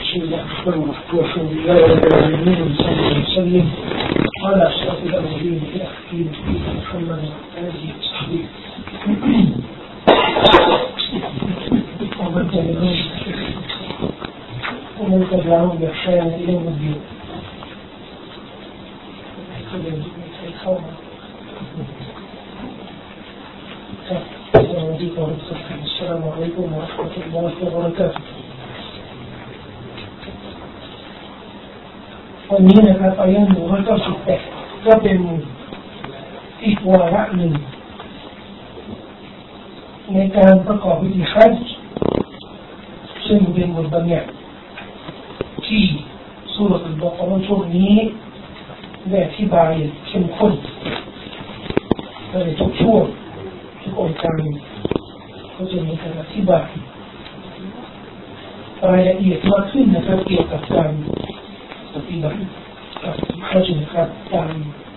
بسم الله الرحمن الرحيم والحمد لله رب العالمين وصلى الله وسلم على أشرف الأولين والآخرين سيدنا محمد وعلى آله وصحبه ومن تبعهم بإحسان إلى يوم الدين. السلام عليكم ورحمة الله وبركاته. วันนี้นะครับอายะห์198ก็เป็นอีกวาระหนึ่งในการประกอบพิธีฮัจญ์ซึ่งเป็นบทบัญญัติที่ซูเราะห์อัลบะเกาะเราะห์ช่วงนี้ได้อธิบายเข้มข้นในทุกช่วงทุกองค์การก็จะมีการอธิบายรายละเอียดมากขึ้นนะครับเกี่ยวกับการปฏิบัติกับฮัจญ์นะครับตาม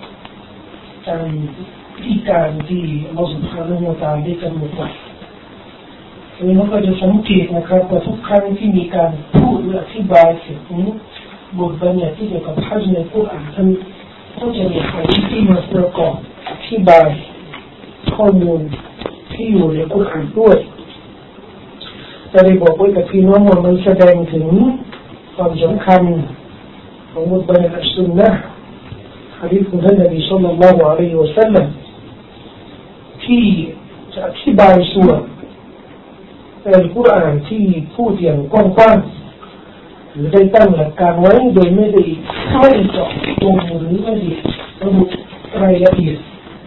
วิธีการที่อัลเลาะห์ซุบฮานะฮูวะตะอาลาได้กำหนดไว้เราก็จะสังเกตนะครับว่าทุกครั้งที่มีการพูดหรืออธิบายถึงบทบัญญัติที่เกี่ยวกับฮัจญ์ในกุรอานนั้นก็จะมีหะดีษที่มาประกอบอธิบายข้อมูลที่อยู่ในกุรอานด้วยจะได้บอกไว้กับพี่น้องว่ามันแสดงถึงความสำคัญของบทบัญญัติอัลซุนนะห์หะดีษของท่านนบีศ็อลลัลลอฮุอะลัยฮิวะซัลลัมที่จะอธิบายส่วนในกุรอานที่พูดอย่างกว้างๆหรือได้ตั้งหลักการไว้โดยไม่ได้เจาะจงหรือไม่ได้ระบุรายละเอียด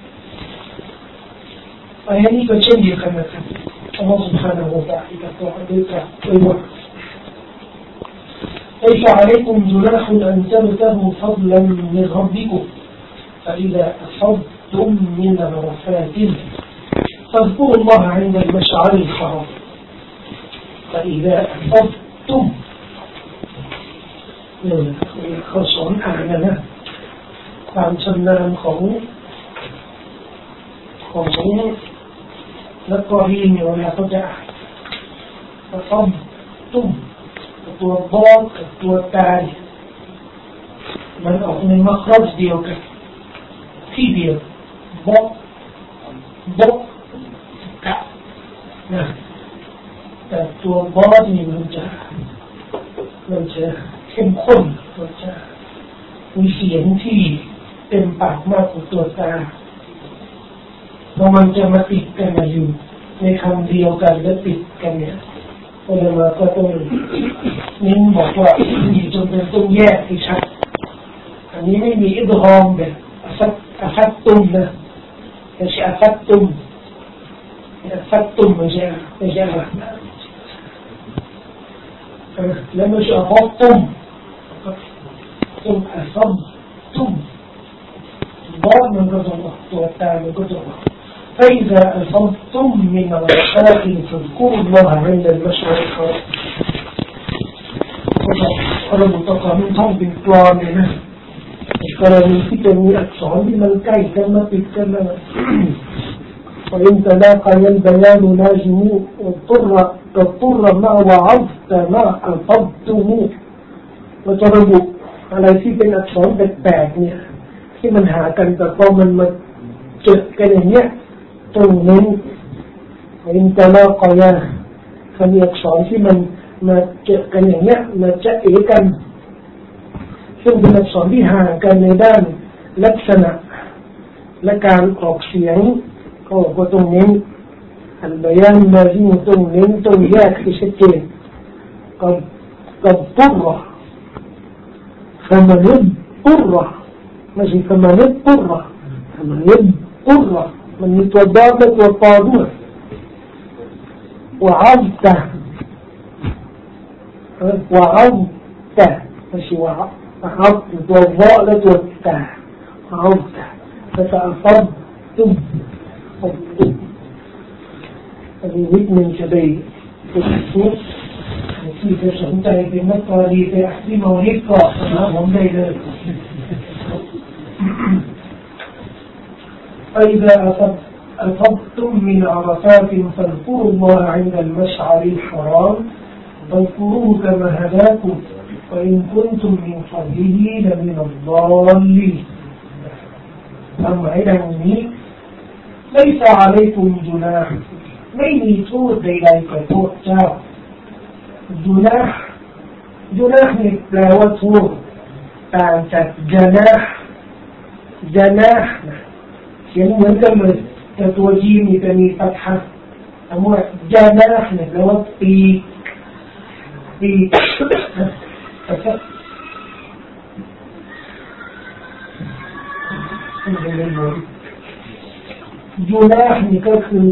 อันนี้ก็เช่นเดียวกันนะครับอัลลอฮฺ سبحانه และ تعالى ก็บอกด้วยว่าليس عليكم جناح أن تبتغوا فضلا من ربكم فإذا أفضتم من عرفات فاذكروا الله عند المشعر الحرام فإذا أفضتمเขาสอนอ่านนะความชำนาญของนักกอฮีนเนี่ยเวลาเขาจะอ่านต้มตุ้มตัวบอลกับตัวตามันออกในมัครัจเดียวกันที่เดียวบกกะนะแต่ตัวบอลนี่มันจะเข้มข้นมันจะมีเสียงที่เต็มปากมากกว่าตัวตาเพราะมันจะมาติดกันอยู่ในคำเดียวกันและติดกันเนี่ยเราก็ต้องนิ้นบอกว่ามีจนเป็นต้องแยกให้ชัดอันนี้ไม่มีอิดฮอมแบบอัฟัตตุมนะไม่ใช่อัฟัตตุมไม่ใช่อะไรแล้วไม่ใช่อัฟัตตุมต้องอัฟัตตุมบอสมันก็ต้องตัวตามันก็ต้องفإذا أفضتم من عرفات فاذكروا الله عند المشعر الحرام เราบุตรความท่องเป็นกลอนเลยนะกรณีที่จะมีอักษรที่มันใกล้กันมาติดกันนะوإن تلاقى البيان لازم واضطر ما وعظت ما أفضتم เราจะระบุอะไรที่เป็นอักษรแปลกๆเนี่ยที่มันหากันแต่พอมันมาเจอกันอย่างเงี้ยตรงนี้อินตะลากอยาคำอักษรที่มันมาเจอกันอย่างเงี้ยมาจะเอกันซึ่งเป็นอักษรที่ห่างกันในด้านลักษณะและการออกเสียงก็ตรงนี้อันบยานมาที่ตรงนี้ตรงแยกให้ชัดเจนกับปุระفمن اضطرไม่ใช่فمن اضطر فمن اضطرมันมีตัวดอและตัวตอด้วยوعظتไม่ใช่وعظتตัวเวาและตัวตาوعظت فتأفضتمอันนี้นิดนึงจะได้ฝึกพูดที่จะสนใจเป็นนักกอรีไปที่มอนิกอหาผมได้เลยفإذا أفضتم من عرفات فاذكروا الله عند المشعر الحرام واذكروه كما هداكم وإن كنتم من قبله لمن الضالين أما إذا ليس عليكم جناح ไม่มีโทษใดๆแก่พวกเจ้าจุนาห์นี่แปลว่าโทษต่างจากญะนาห์เขียนเหมือนกันเลยแต่ตัวจีนนี่จะมีฟัตฮะแต่ว่าญะนาห์เนี่ยแปลว่าปีนะครับจุนาห์นี่ก็คือ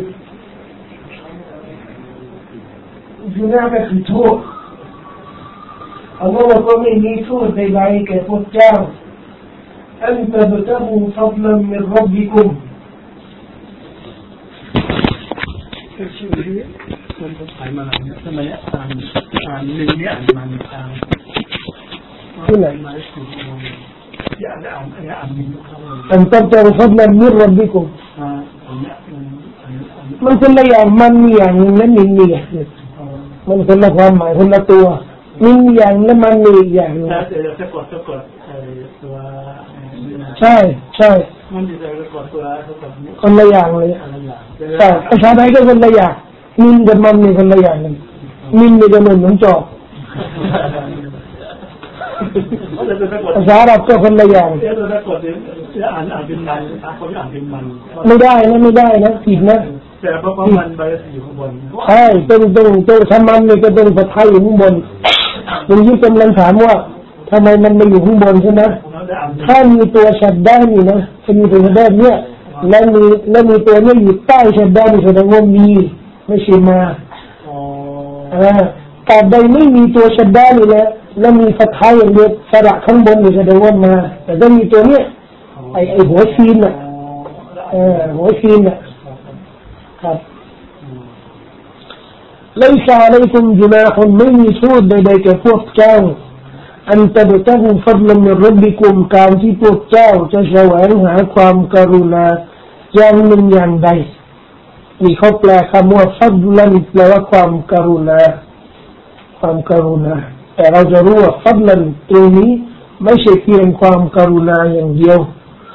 จุนาห์ก็คือโทษอัลลอฮฺก็ไม่มีโทษใดๆแก่พวกเจ้าอันตะบตะฮูฟัฎลันมินร็อบบิกุมคนสงสัยมาอะไรเนี่ยทำไมอ่านหนึ่งเนี่ยอ่านมันที่ไหนมาสุดอย่าอ่านหนึ่งเขาอันตะบตะฮูฟัฎลันมินร็อบบิกุมมันคนละอย่างมันมีอย่างนึงและมีอย่างนึงมันคนละความหมายคนละตัวมีอย่างและมันมีอย่างนึงจะกดตัวใช่มันจะกดตัวคนละอย่างเลยใช่ภาษาไทยก็คนละอย่างมินกับมันมีคนละอย่างนึงมินมีจำนวนเหมือนจอกภาษาอาหรับก็คนละอย่างไม่ได้นะผิดนะแต่เพราะมันใบอยู่ข้างบนใช่ต้องทำมันนี่ก็ต้องฟัตฮะอยู่ข้างบนคุณยิ่งกำลังถามว่าทำไมมันไม่อยู่ข้างบนใช่ไหมถ้ามีตัวชัดได้นี่นะถ้ามีตัวชัดได้เนี่ยแล้วมีตัวนี้อยู่ใต้ชัดได้นี่แสดงว่ามีไม่ใช่มาแต่ใดไม่มีตัวชัดได้นี่แหละแล้วมีฟัตฮะอย่างเดียวสระข้างบนนี่แสดงว่ามาแต่ถ้ามีตัวเนี้ยไอหัวซีนน่ะหัวซีนน่ะครับليس عليكم جناح ไม่มีโทษใดๆแก่พวกเจ้าอันตะบตะฮูฟัฎลันมินร็อบบิกุมการที่พวกเจ้าจะแสวงหาความกรุณาอย่างหนึ่งอย่างใดนี่เขาแปลคำว่าฟัฎลันแปลว่าความกรุณาแต่เราจะรู้ว่าฟัฎลันตรงนี้ไม่ใช่เพียงความกรุณาอย่างเดียว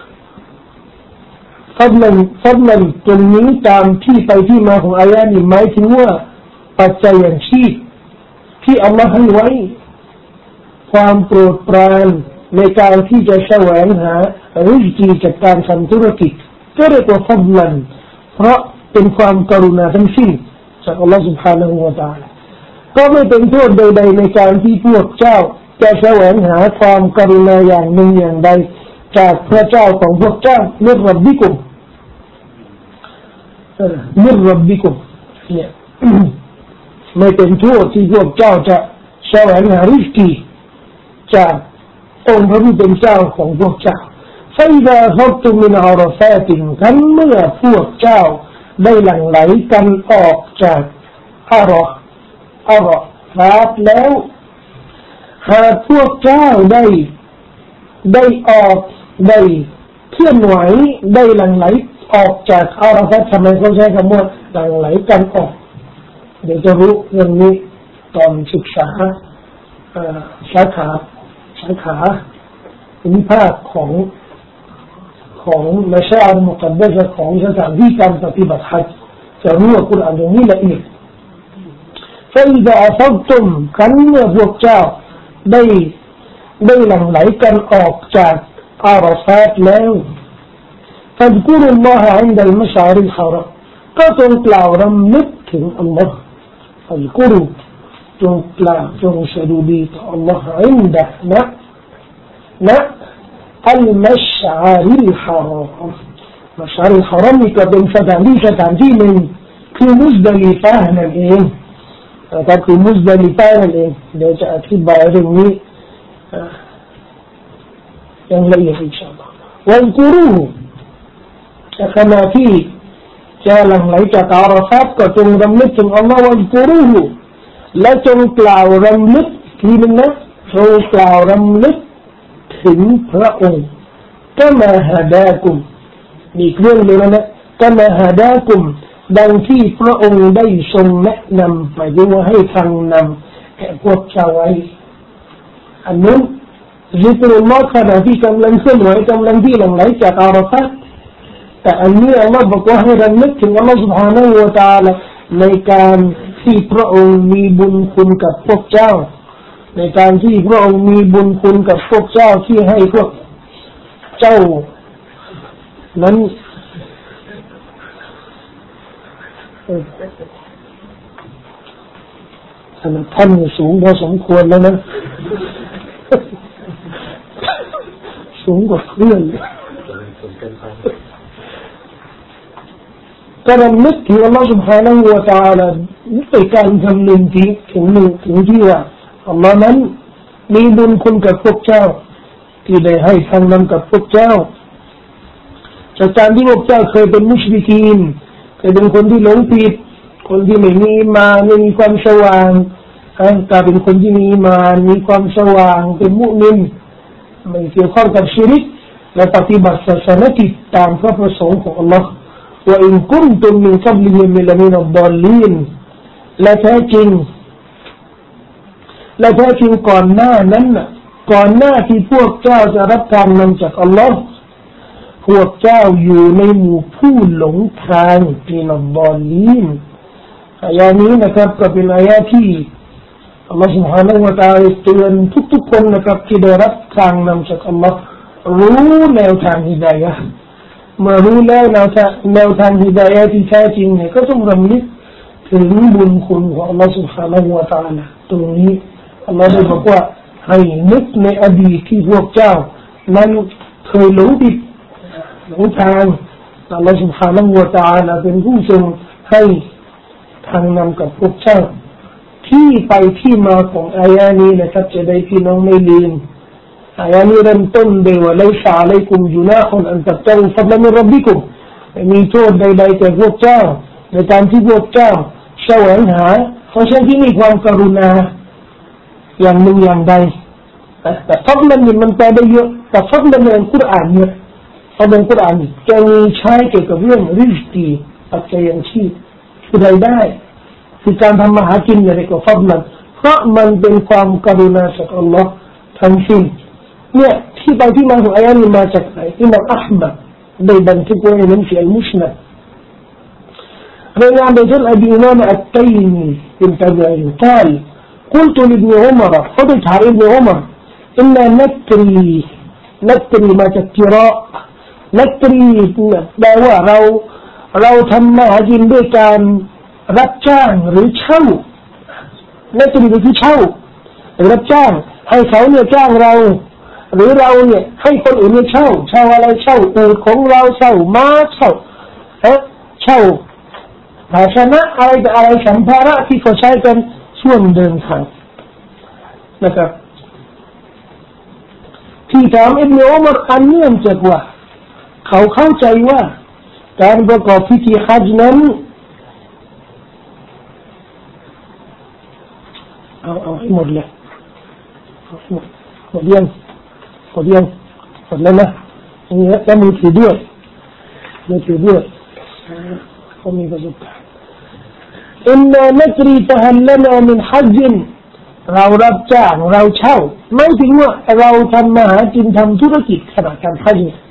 ฟัฎลันตรงนี้ตามที่ไปที่มาของอายะนี้หมายถึงว่าปัจจัยอย่างชีพที่อัลลอฮฺให้ไว้ความโปรดปรานในการที่จะแสวงหาริสกีจากการทำธุรกิจก็เรียกว่าฟัฎลันเพราะเป็นความกรุณาทั้งสิ้นจากอัลลอฮฺ سبحانه และ تعالى ก็ไม่เป็นโทษใดๆในการที่พวกเจ้าจะแสวงหาความกรุณาอย่างหนึ่งอย่างใดจากพระเจ้าของพวกเจ้ามิรร็อบบิกุมเนี่ยไม่เป็นโทษที่พวกเจ้าจะแสวงหาริสกีจากองค์พระผู้เป็นเจ้าของพวกเจ้าفإذا أفضتم من عرفات กันเมื่อพวกเจ้าได้หลั่งไหลกันออกจากอาราฟาตแล้วหากพวกเจ้าได้ออกได้เคลื่อนไหวได้หลั่งไหลออกจากอาราฟาตทำไมเขาใช้คำว่าหลั่งไหลกันออกเดี๋ยวจะรู้เรื่องนี้ตอนศึกษาสาขาวิภาคของมัชอาลมุกัดดัสของสถานที่การปฏิบัติฮัจญ์จะรู้ว่ากุรอานตรงนี้ละเอียดفإذا أفضتم กันเมื่อพวกเจ้าได้หลั่งไหลกันออกจากอาราฟาตแล้วفاذكروا الله عند المشعر الحرام ก็จงกล่าวรำลึกถึงอัลลอฮ์فاذكروا จงกล่าวจงสดุดีต่ออัลลอฮ์ عند ณالمشعر الحرام مشعر الحرام นี่ก็เป็นสถานที่หนึ่งคือมุซดะลิฟะห์นั่นเองก็คือมุซดะลิฟะห์นั่นเองเดี๋ยวจะอธิบายเรื่องนี้อย่างละเอียดอินชาอัลลอฮ์วันกุรูขณะที่จะหลั่งไหลจากอาราฟาตก็จงรำลึกถึงอัลลอฮ์วันกุรูและจงกล่าวรำลึกทีนึงนะจงกล่าวรำลึกถึงพระองค์กะมาฮะดากุมนี่เรื่องเลยนะกะมาฮะดากุมดังที่พระองค์ได้ทรงแนะนำหมายถึงว่าให้ทางนำแก่พวกเจ้าไว้อันนั้นซิกรุลลอฮ์ขณะที่กำลังเคลื่อนไหวกำลังที่หลั่งไหลจากอาราฟะห์แต่อันนี้อัลลอฮ์บอกว่าให้รำลึกถึงอัลลอฮ์ سبحانه และ تعالى ในการที่พระองค์มีบุญคุณกับพวกเจ้าในการที่พระองค์มีบุญคุณกับพวกเจ้าที่ให้พวกเจ้านั้นท่านสูงพอสมควรแล้วนะสูงกว่าเพื่อนก็รำลึกถึงอัลลอฮฺ سبحانه และ تعالى ในการทำหนึ่งถึงที่ว่าอัลลอฮฺนั้นมีบุญคุณกับพวกเจ้าที่ได้ให้ทางนำกับพวกเจ้าจากการที่พวกเจ้าเคยเป็นมุชริกีนเคยเป็นคนที่หลงผิดคนที่ไม่มีอีหม่านไม่มีความสว่างกลายเป็นคนที่มีอีหม่านมีความสว่างเป็นมุมินไม่เกี่ยวข้องกับชิริกและปฏิบัติศาสนกิจตามพระประสงค์ของอัลลอฮฺว่าอินกุนตุมมินกับลิฮิมิลมินอัลฎอลลีนและแท้จริงก่อนหน้านั้นก่อนหน้าที่พวกเจ้าจะรับการนำจากอัลลอฮฺพวกเจ้าอยู่ในหมู่ผู้หลงทางมินัลฎอลลีนอายะนี้นะครับก็เป็นอายะที่อัลลอฮฺ سبحانه และ تعالى เตือนทุกๆคนนะครับที่ได้รับทางนำจากอัลลอฮฺรู้แนวทางฮิดายะห์เมื่อรู้แล้วแนวทางฮิดายะห์ที่แท้จริงเนี่ยก็ต้องรำลึกถึงบุญคุณของอัลลอฮฺ سبحانه และ تعالى ตรงนี้อัลลอฮฺได้บอกว่าให้นึกในอดีตที่พวกเจ้านั้นเคยหลงผิดหลงทางอัลลอฮฺ سبحانه และ تعالى เป็นผู้ทรงให้ทางนำกับพวกเจ้าที่ไปที่มาของอายะนี้นะครับจะได้พี่น้องไม่ลืมอายะนี้เริ่มต้นด้วยว่าลัยซะอะลัยกุมจุนาฮุนอันตับตะกูฟัดละมินร็อบบิกุมไม่มีโทษใดๆแก่พวกเจ้าในการที่พวกเจ้าแสวงหาเพราะฉะนั้นที่มีความกรุณาอย่างหนึ่งอย่างใดแต่ฟัดละมินมันแปลได้เยอะแต่ฟัดละมินกุรอานเนี่ยฟัดละมินกุรอานจะมีใช้เกี่ยวกับเรื่องริสกีปัจจัยยังชีพคือรายได้คือการทำมาหากินอะไรก็ฟัดละเพราะมันเป็นความกรุณาจากอัลลอฮ์ทั้งสิ้นเนี่ยที่ไปที่มาของอายะนี้มาจากไหนอิหม่ามอะห์มัดได้บันทึกไว้ในหนังสืออัลมุสนัดรายงานโดยท่านอบีอุมามาอัตตัยมีเป็นตาบีอีนกล่าวقلت لابن عمر قلت على ابن عمر إنا نتري ما تكراء نتري แปลว่าเราทำมาหากินด้วยการรับจ้างหรือเช่านัตรีก็คือเช่าหรือรับจ้างให้เขาเนี่ยจ้างเราหรือเราเนี่ยให้คนอื่นเนี่ยเช่าอะไรเช่าอูฐของเราเช่าม้าเช่าภาชนะอะไรสัมภาระที่เขาใช้กันช่วงเดินทางนะครับที่ถามอิบนุอุมัรอันเนื่องจากว่าเขาเข้าใจว่าการประกอบพิธีฮัจญ์นั้นเอาให้หมดเลยหมดยังหมดแล้วนะนี่แล้วมือถือด้วยเขามีประสบการณ์อินนานัตรีตะฮัลลนามินฮัจญ์เรารับจ้างเราเช่าไม่ถึงว่าเราทำมาหากินทำธุรกิจขณะการฮัจญ์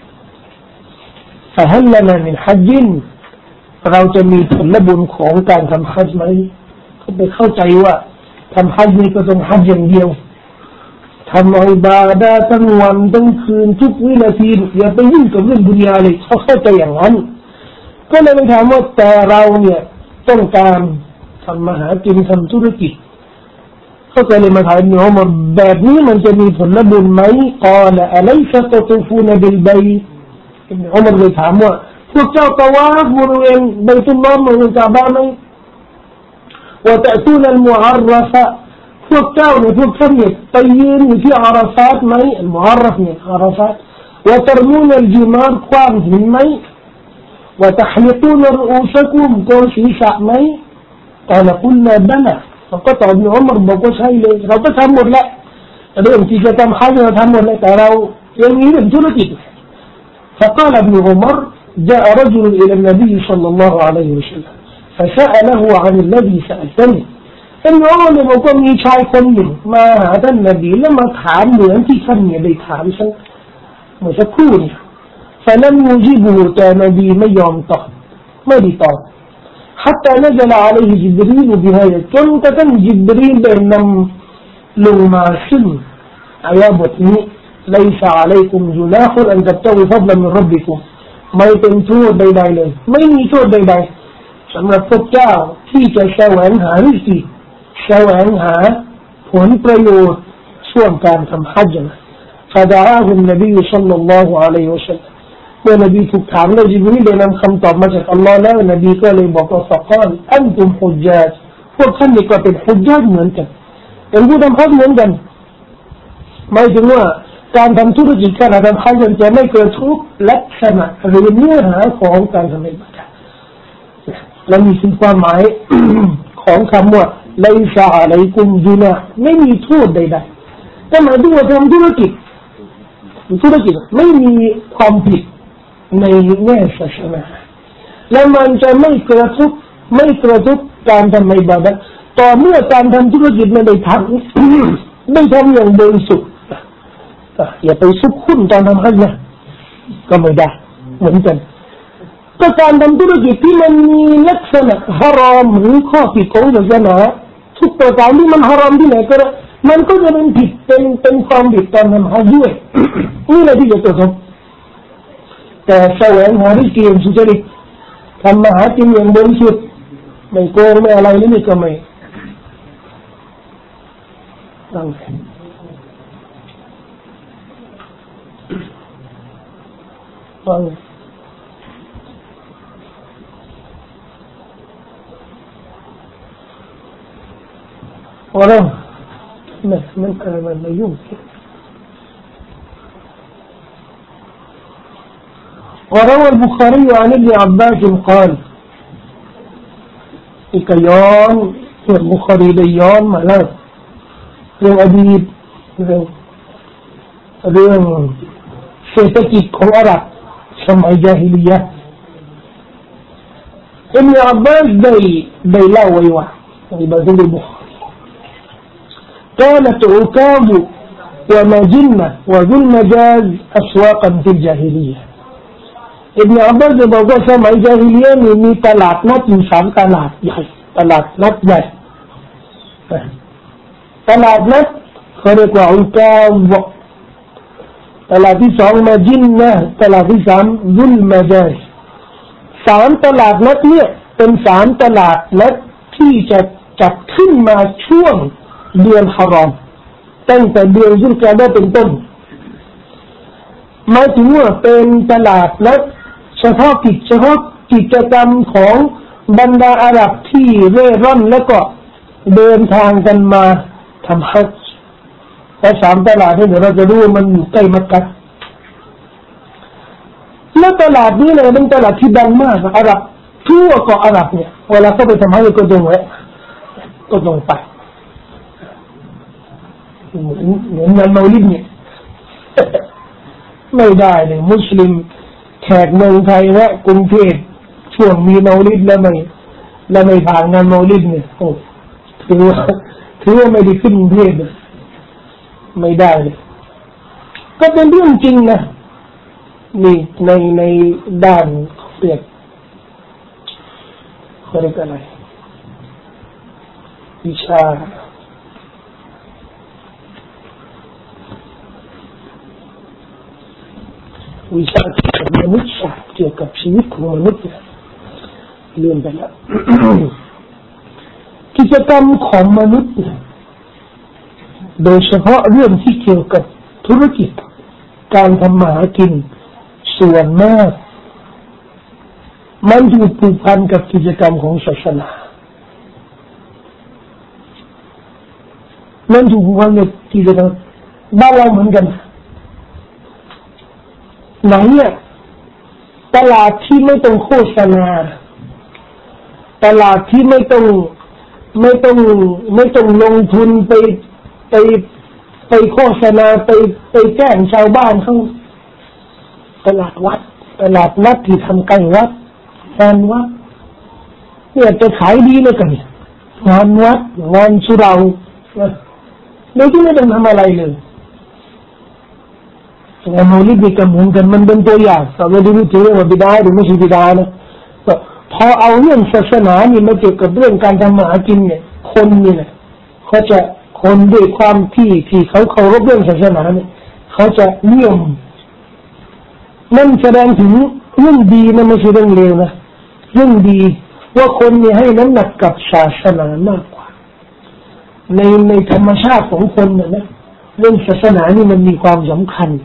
ตะฮัลลนามินฮัจญ์เราจะมีผลบุญของการทำฮัจญ์ไหมเขาไปเข้าใจว่าทำฮัจญ์นี่ก็ต้องฮัจญ์อย่างเดียวทำอิบาดะห์ทั้งวันทั้งคืนทุกวินาทีอย่าไปยุ่งกับเรื่องดุนยาเลยเขาเข้าใจอย่างนั้นก็เลยไปถามว่าแต่เราเนี่ยต้องการทำมาหากินทำธุรกิจเขาก็เลยมาถามอิบนุอุมัรแบบนี้มันจะมีผลบุญไหมกล่าวอะลัยซะตะตูฟูนบิลบัยต์อิบนุอุมัรเลยถามว่าพวกเจ้าตะวาฟบริเวณบัยตุลลอฮ์บริเวณกะบะห์ไหมวะตะตูนัลมุอัรรฟะพวกเจ้าเนี่ยพวกท่านเนี่ยไปยืนอยู่ที่อาราฟาตไหมมุอัรรฟเนี่ยอาราฟาตวะตรมูนัลจิมาร์คว้างหินไหมวะตะฮลิกูนรุอูซะกุมโกนศีรษะไหมกล่าวกุลนาบะละเขาก็ตอบอิบนุอุมัรบอกว่าใช่เลยเราก็ทำหมดแหละเรื่องที่จะทำฮัจญ์เราทำหมดเลยแต่เรายังมีเรื่องธุรกิจ فقال ابن عمر جاء رجل إلى النبي صلى الله عليه وسلم فسأله عن الذي سألتني ท่านน้องเนี่ยบอกว่ามีชายคนหนึ่งมาหาท่านนบีแล้วมาถามเหมือนที่ท่านเนี่ยได้ถามฉันเมื่อสักครู่เนี่ยแต่นั้นมูจิบูแต่นบีไม่ยอมตอบไม่ได้ตอบحتى نزل عليه جبريل بهذا جن كتن جبريل بينهم لما سن عيابتني ليس عليكم جناح أن تبتغوا فضلا من ربكمไม่เป็นโทษใดๆเลยไม่มีโทษใดๆสำหรับพวกเจ้าที่จะแสวงหาริสิแสวงหาผลประโยชน์ช่วงการทำฮัจญ์فدعاه النبي صلى الله عليه وسلمเมื่อนบีถูกถามแล้วจิบรีลได้นำคำตอบมาจากอัลลอฮ์แล้วนบีก็เลยบอกว่าฟะกาลอันตุมฮุจญาจพวกท่านนี่ก็เป็นฮุจญาจเหมือนกันเป็นผู้ทำฮัจญ์เหมือนกันหมายถึงว่าการทำธุรกิจการทำฮัจญ์จะไม่เกิดทุกลักษณะหรือเนื้อหาของการทำอิบาดะห์และมีสิ่งความหมาย ของคำว่าไลซะอะลัยกุมจุนาฮ์ไม่มีโทษใดๆแต่หมายถึงว่าทำธุรกิจไม่มีความผิดในแง่ศาสนาและมันจะไม่กระทบการทำอิบาดะห์ต่อเมื่อการทำธุรกิจไม่ได้ทำ ไม่ทำอย่างบริสุทธิ์อย่าไปซุกหุ้นตอนทำฮัจญ์ก็ไม่ได้เหมือนกันก็การทำธุรกิจที่มันมีลักษณะฮารอมหรือข้อผิดของศาสนาทุกประการที่มันฮารอมที่ไหนก็ได้มันก็จะเป็นผิดเป็นความผิดตอนทำฮัจญ์ด้วย นี่แหละที่จะกระทบแต่แสวงหาริสกีอย่างสุจริตทำมาหากินอย่างบริสุทธิ์ไม่โกงไม่อะไรนี่ก็ไม่ตั้งฟังว่าเรามันไม่ยุ่งوروى البخاري عن ابن عباس قال إكيان البخاري ليان ملاك รื่องอดีตเรื่องเศรษฐกิจของอาหรับสมัยญาฮิลิยะห์อิบนุอับบาสได้เล่าไว้ว่าในบันทึกบุคอรี كانت عكاظ ومجنة وذو المجاز أسواقا في الجاهلية อิบนุอับบาสบอกว่าสมัยญาฮิลิยะห์มีตลาดนัดอยู่3ตลาดใหญ่ตลาดนัดใหญ่ตลาดนัดเขาเรียกว่าอุกาฟตลาดที่2มาจินนะตลาดที่3ซุลมาจาซ3ตลาดนัดเนี่ยเป็น3ตลาดนัดที่จะจัดขึ้นมาช่วงเดือนฮารอมตั้งแต่เดือนซุลกะอ์ดะห์เป็นต้นหมายถึงว่าเป็นตลาดนัดเฉพาะกิจกรรมของบรรดาอาหรับที่เร่ร่อนแล้วก็เดินทางกันมาทำฮัจญ์และ3ตลาดนี้เดี๋ยวเราจะดูมันอยู่ใกล้มักกะห์และตลาดนี้เนี่ยเป็นตลาดที่ดังมากอาหรับทั่วเกาะอาหรับเนี่ยเวลาเขาไปทำฮัจญ์ก็ต้องไปเหมือนงานเมาลิดเนี่ยไม่ได้เลยมุสลิมแขกเมืองไทยและกรุงเทพช่วงมีเมาลิดแล้วไม่ผ่านงานเมาลิดเนี่ยโอ้ถือว่าไม่ได้ขึ้นกรุงเทพเลยไม่ได้เลยก็เป็นเรื่องจริงนะนี่ในด้านเรียกอะไรวิชาเกี่ยวกับมนุษย์ศาสตร์เกี่ยวกับชีวิตของมนุษย์เรื่องไปแล้ว กิจกรรมของมนุษย์โดยเฉพาะเรื่องที่เกี่ยวกับธุรกิจการทำมาหากินส่วนมากมันถูกผูกพันกับกิจกรรมของศาสนามันถูกผูกพันกับกิจกรรมบ้านเราเหมือนกันไหนเนี่ยตลาดที่ไม่ต้องโฆษณาตลาดที่ไม่ต้องลงทุนไปโฆษณาไปแจ้งชาวบ้านเขาตลาดวัดตลาดนัดที่ทำใกล้วัดแทนวัดเนี่ยจะขายดีเลยกันเนี่ยงานวัดงานสุราโดยที่ไม่ต้องทำอะไรเลยงานมอลิดนี่ก็เหมือนกันมันเป็นตัวอย่างเราไม่ได้พูดถึงว่าบิดาหรือไม่ใช่บิดานะพอเอาเรื่องศาสนานี่มาเกี่ยวกับเรื่องการทำมาหากินเนี่ยคนนี่นะเขาจะคนด้วยความที่เขาเคารพเรื่องศาสนาเนี่ยเขาจะเลื่อมนั่นแสดงถึงเรื่องดีนะไม่ใช่เรื่องเลวนะเรื่องดีว่าคนเนี่ยให้น้ำหนักกับศาสนามากกว่าในธรรมชาติของคนนะเรื่องศาสนานี่มันมีความสำคัญ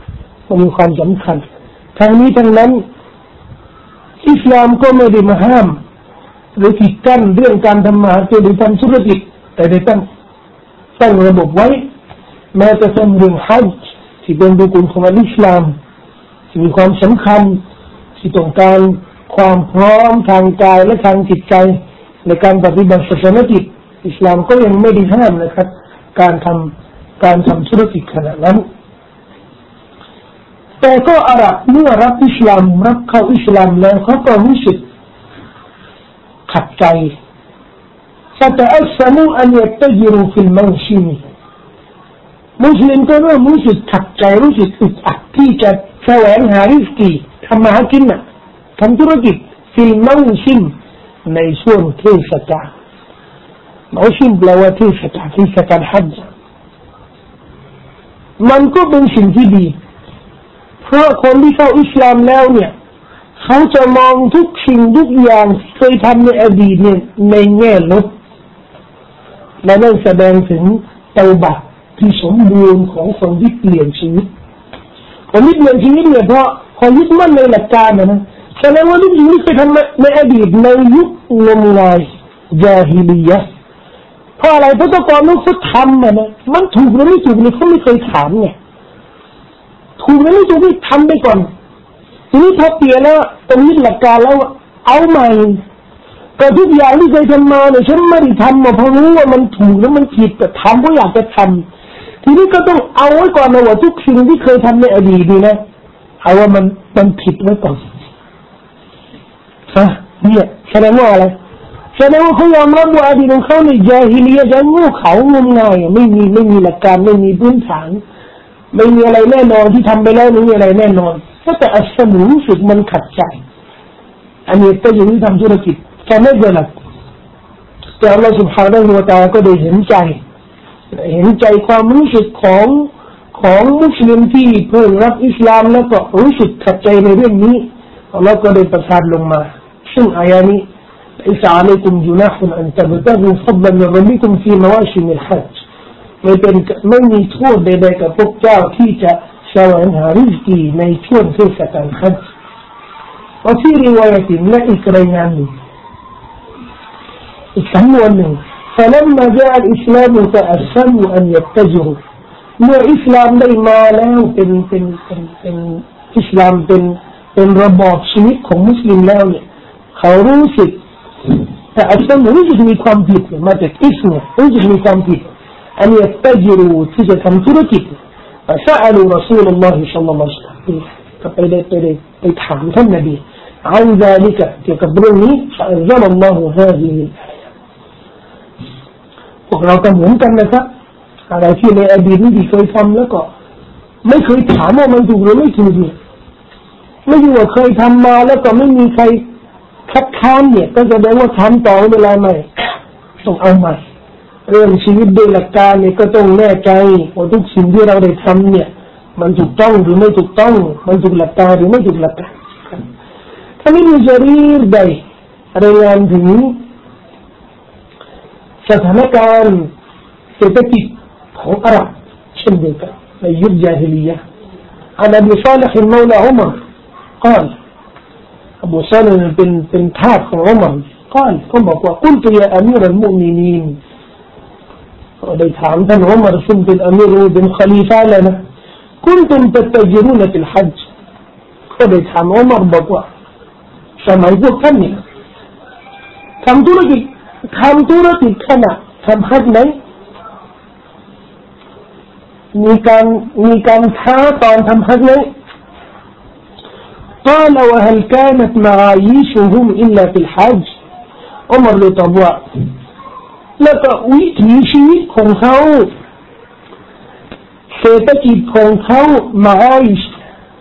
ทางนี้ทางนั้นอิสลามก็ไม่ได้มาห้ามหรือกีดกันเรื่องการทำมาหากินหรือทำธุรกิจแต่ได้ตั้งระบบไว้แม้แต่เรื่องฮัจญ์ที่เป็นบุคคลของอิสลามที่มีความสำคัญที่ต้องการความพร้อมทางกายและทางจิตใจในการปฏิบัติศาสนกิจอิสลามก็ยังไม่ได้ห้ามนะครับการทำธุรกิจขนาดนั้นแต่ก็อาหรับเมื่อรับอิสลามรับเข้าอิสลามแล้วเขาก็รู้สึกขัดใจفتأسموا أن يتجروا في الموسم มุสลิมก็เริ่มรู้สึกขัดใจรู้สึกอึดอัดที่จะแสวงหาริสกีทำมาหากินน่ะทำธุรกิจฟิลมังซิมในช่วงเทศกาลมังซิมแปลว่าเทศกาลฮัจญ์มันก็เป็นสิ่งที่ดีเพราะคนที่เข้าอิสลามแล้วเนี่ยเขาจะมองทุกสิ่งทุกอย่างที่เคยทำในอดีตเนี่ยในแง่ลบและนั่นแสดงถึงเตาบะที่สมบูรณ์ของคนที่เปลี่ยนชีวิตคนที่เปลี่ยนชีวิตเนี่ยเพราะเขายึดมั่นในหลักการนะแสดงว่าทุกสิ่งที่เคยทำในอดีตในยุคงมงายญาฮิลียะห์เพราะอะไรเพราะตอนนั้นเขาทำนะมันถูกหรือไม่ถูกเนี่ยเขาไม่เคยถามไงถูกหรือไม่ถูกทำไปก่อนทีนี้พอเปลี่ยนแล้วตรงนี้หลักการแล้วเอาใหม่แต่ทุกอย่างที่เคยทำมาเนี่ยฉันไม่ได้ทำมาเพราะรู้ว่ามันถูกแล้วมันผิดแต่ทำเพราะอยากจะทำทีนี้ก็ต้องเอาไว้ก่อนนะว่าทุกสิ่งที่เคยทำในอดีตดีนะเอาว่ามันผิดไว้ก่อนเนี่ยแสดงว่าอะไรแสดงว่าเขายอมรับว่าอดีตของเขาในญาฮิลียะห์จะโง่เขางมงายไม่มีหลักการไม่มีพื้นฐานไม่มีอะไรแน่นอนที่ทำไปแล้วไม่มีอะไรแน่นอนแต่อัศมูรู้สึกมันขัดใจอันนี้ก็ยังทำธุรกิจแค่ไม่เกินหลักแต่อัลลอฮฺ سبحانه และ تعالى ก็ได้เห็นใจความรู้สึกของมุสลิมที่เพิ่งรับอิสลามแล้วก็รู้สึกขัดใจในเรื่องนี้อัลลอฮฺก็ได้ประทานลงมาซึ่งอายะนี้ليس عليكم جناح أن تبتغوا فضلا من ربكم في مواسم الحج ไม่มีโทษใดๆกับพวกเจ้าที่จะแสวงหาริสกีในช่วงเทศกาลฮัจญ์และที่ริวายะห์และอีกรายงานหนึ่งอีกสำนวนหนึ่ง فلما جاء الإسلام تأسموا أن يتجروا เมื่ออิสลามได้มาแล้วเป็นอิสลามเป็นระบอบชีวิตของมุสลิมแล้วเนี่ยเขารู้สึกแต่อัสลามรู้สึกมีความผิดมาจากอิสลามรู้สึกมีความผิดอันيتجرواที่จะทำธุรกิจفسألوا رسول الله صلى الله عليه وسلم ก็ไปถามท่านนบีعن ذلك เกี่ยวกับเรื่องนี้ فأنزل الله هذه الآية พวกเราก็เหมือนกันนะครับอะไรที่ในอดีตที่เคยทำแล้วก็ไม่เคยถามว่ามันถูกหรือไม่ถูกเนี่ยไม่ใช่ว่าเคยทำมาแล้วก็ไม่มีใครคัดค้านเนี่ยก็จะได้ว่าทำต่อเวลาใหม่ต้องเอาใหม่เรื่องชีวิตโดยหลักการเนี่ยก็ต้องแน่ใจว่าทุกสิ่งที่เราได้ทำเนี่ยมันถูกต้องหรือไม่ถูกต้องมันถูกหลักการหรือไม่ถูกหลักการถ้าไม่มีจารีรใดรายงานถึงสถานการณ์เศรษฐกิจของอาหรับเช่นเดียวกันในยุคญาฮิลียะห์อันอบีซอลิห์มอลาอุมัรกล่าวอบูซอลิห์เป็นทาสของอุมัรกล่าวเขาบอกว่ากุลตุยาอามีรัลมุอ์มินีนได้ถามท่านอุมัรซึ่งเป็นอามีรเป็นคอลีฟะแล้วนะكنتم تتجرون في الحج ก็ได้ถามอุมัรบอกว่าสมัยพวกท่านเนี่ยทำธุรกิจขณะทำฮัจญ์ไหมมีการท้าตอนทำฮัจญ์ไหม قال وهل كانت معايشهم إلا في الحج อุมัรเลยตอบว่าแล้วก็วิถีชีวิตของเขาเศรษฐกิจของเขามาอิช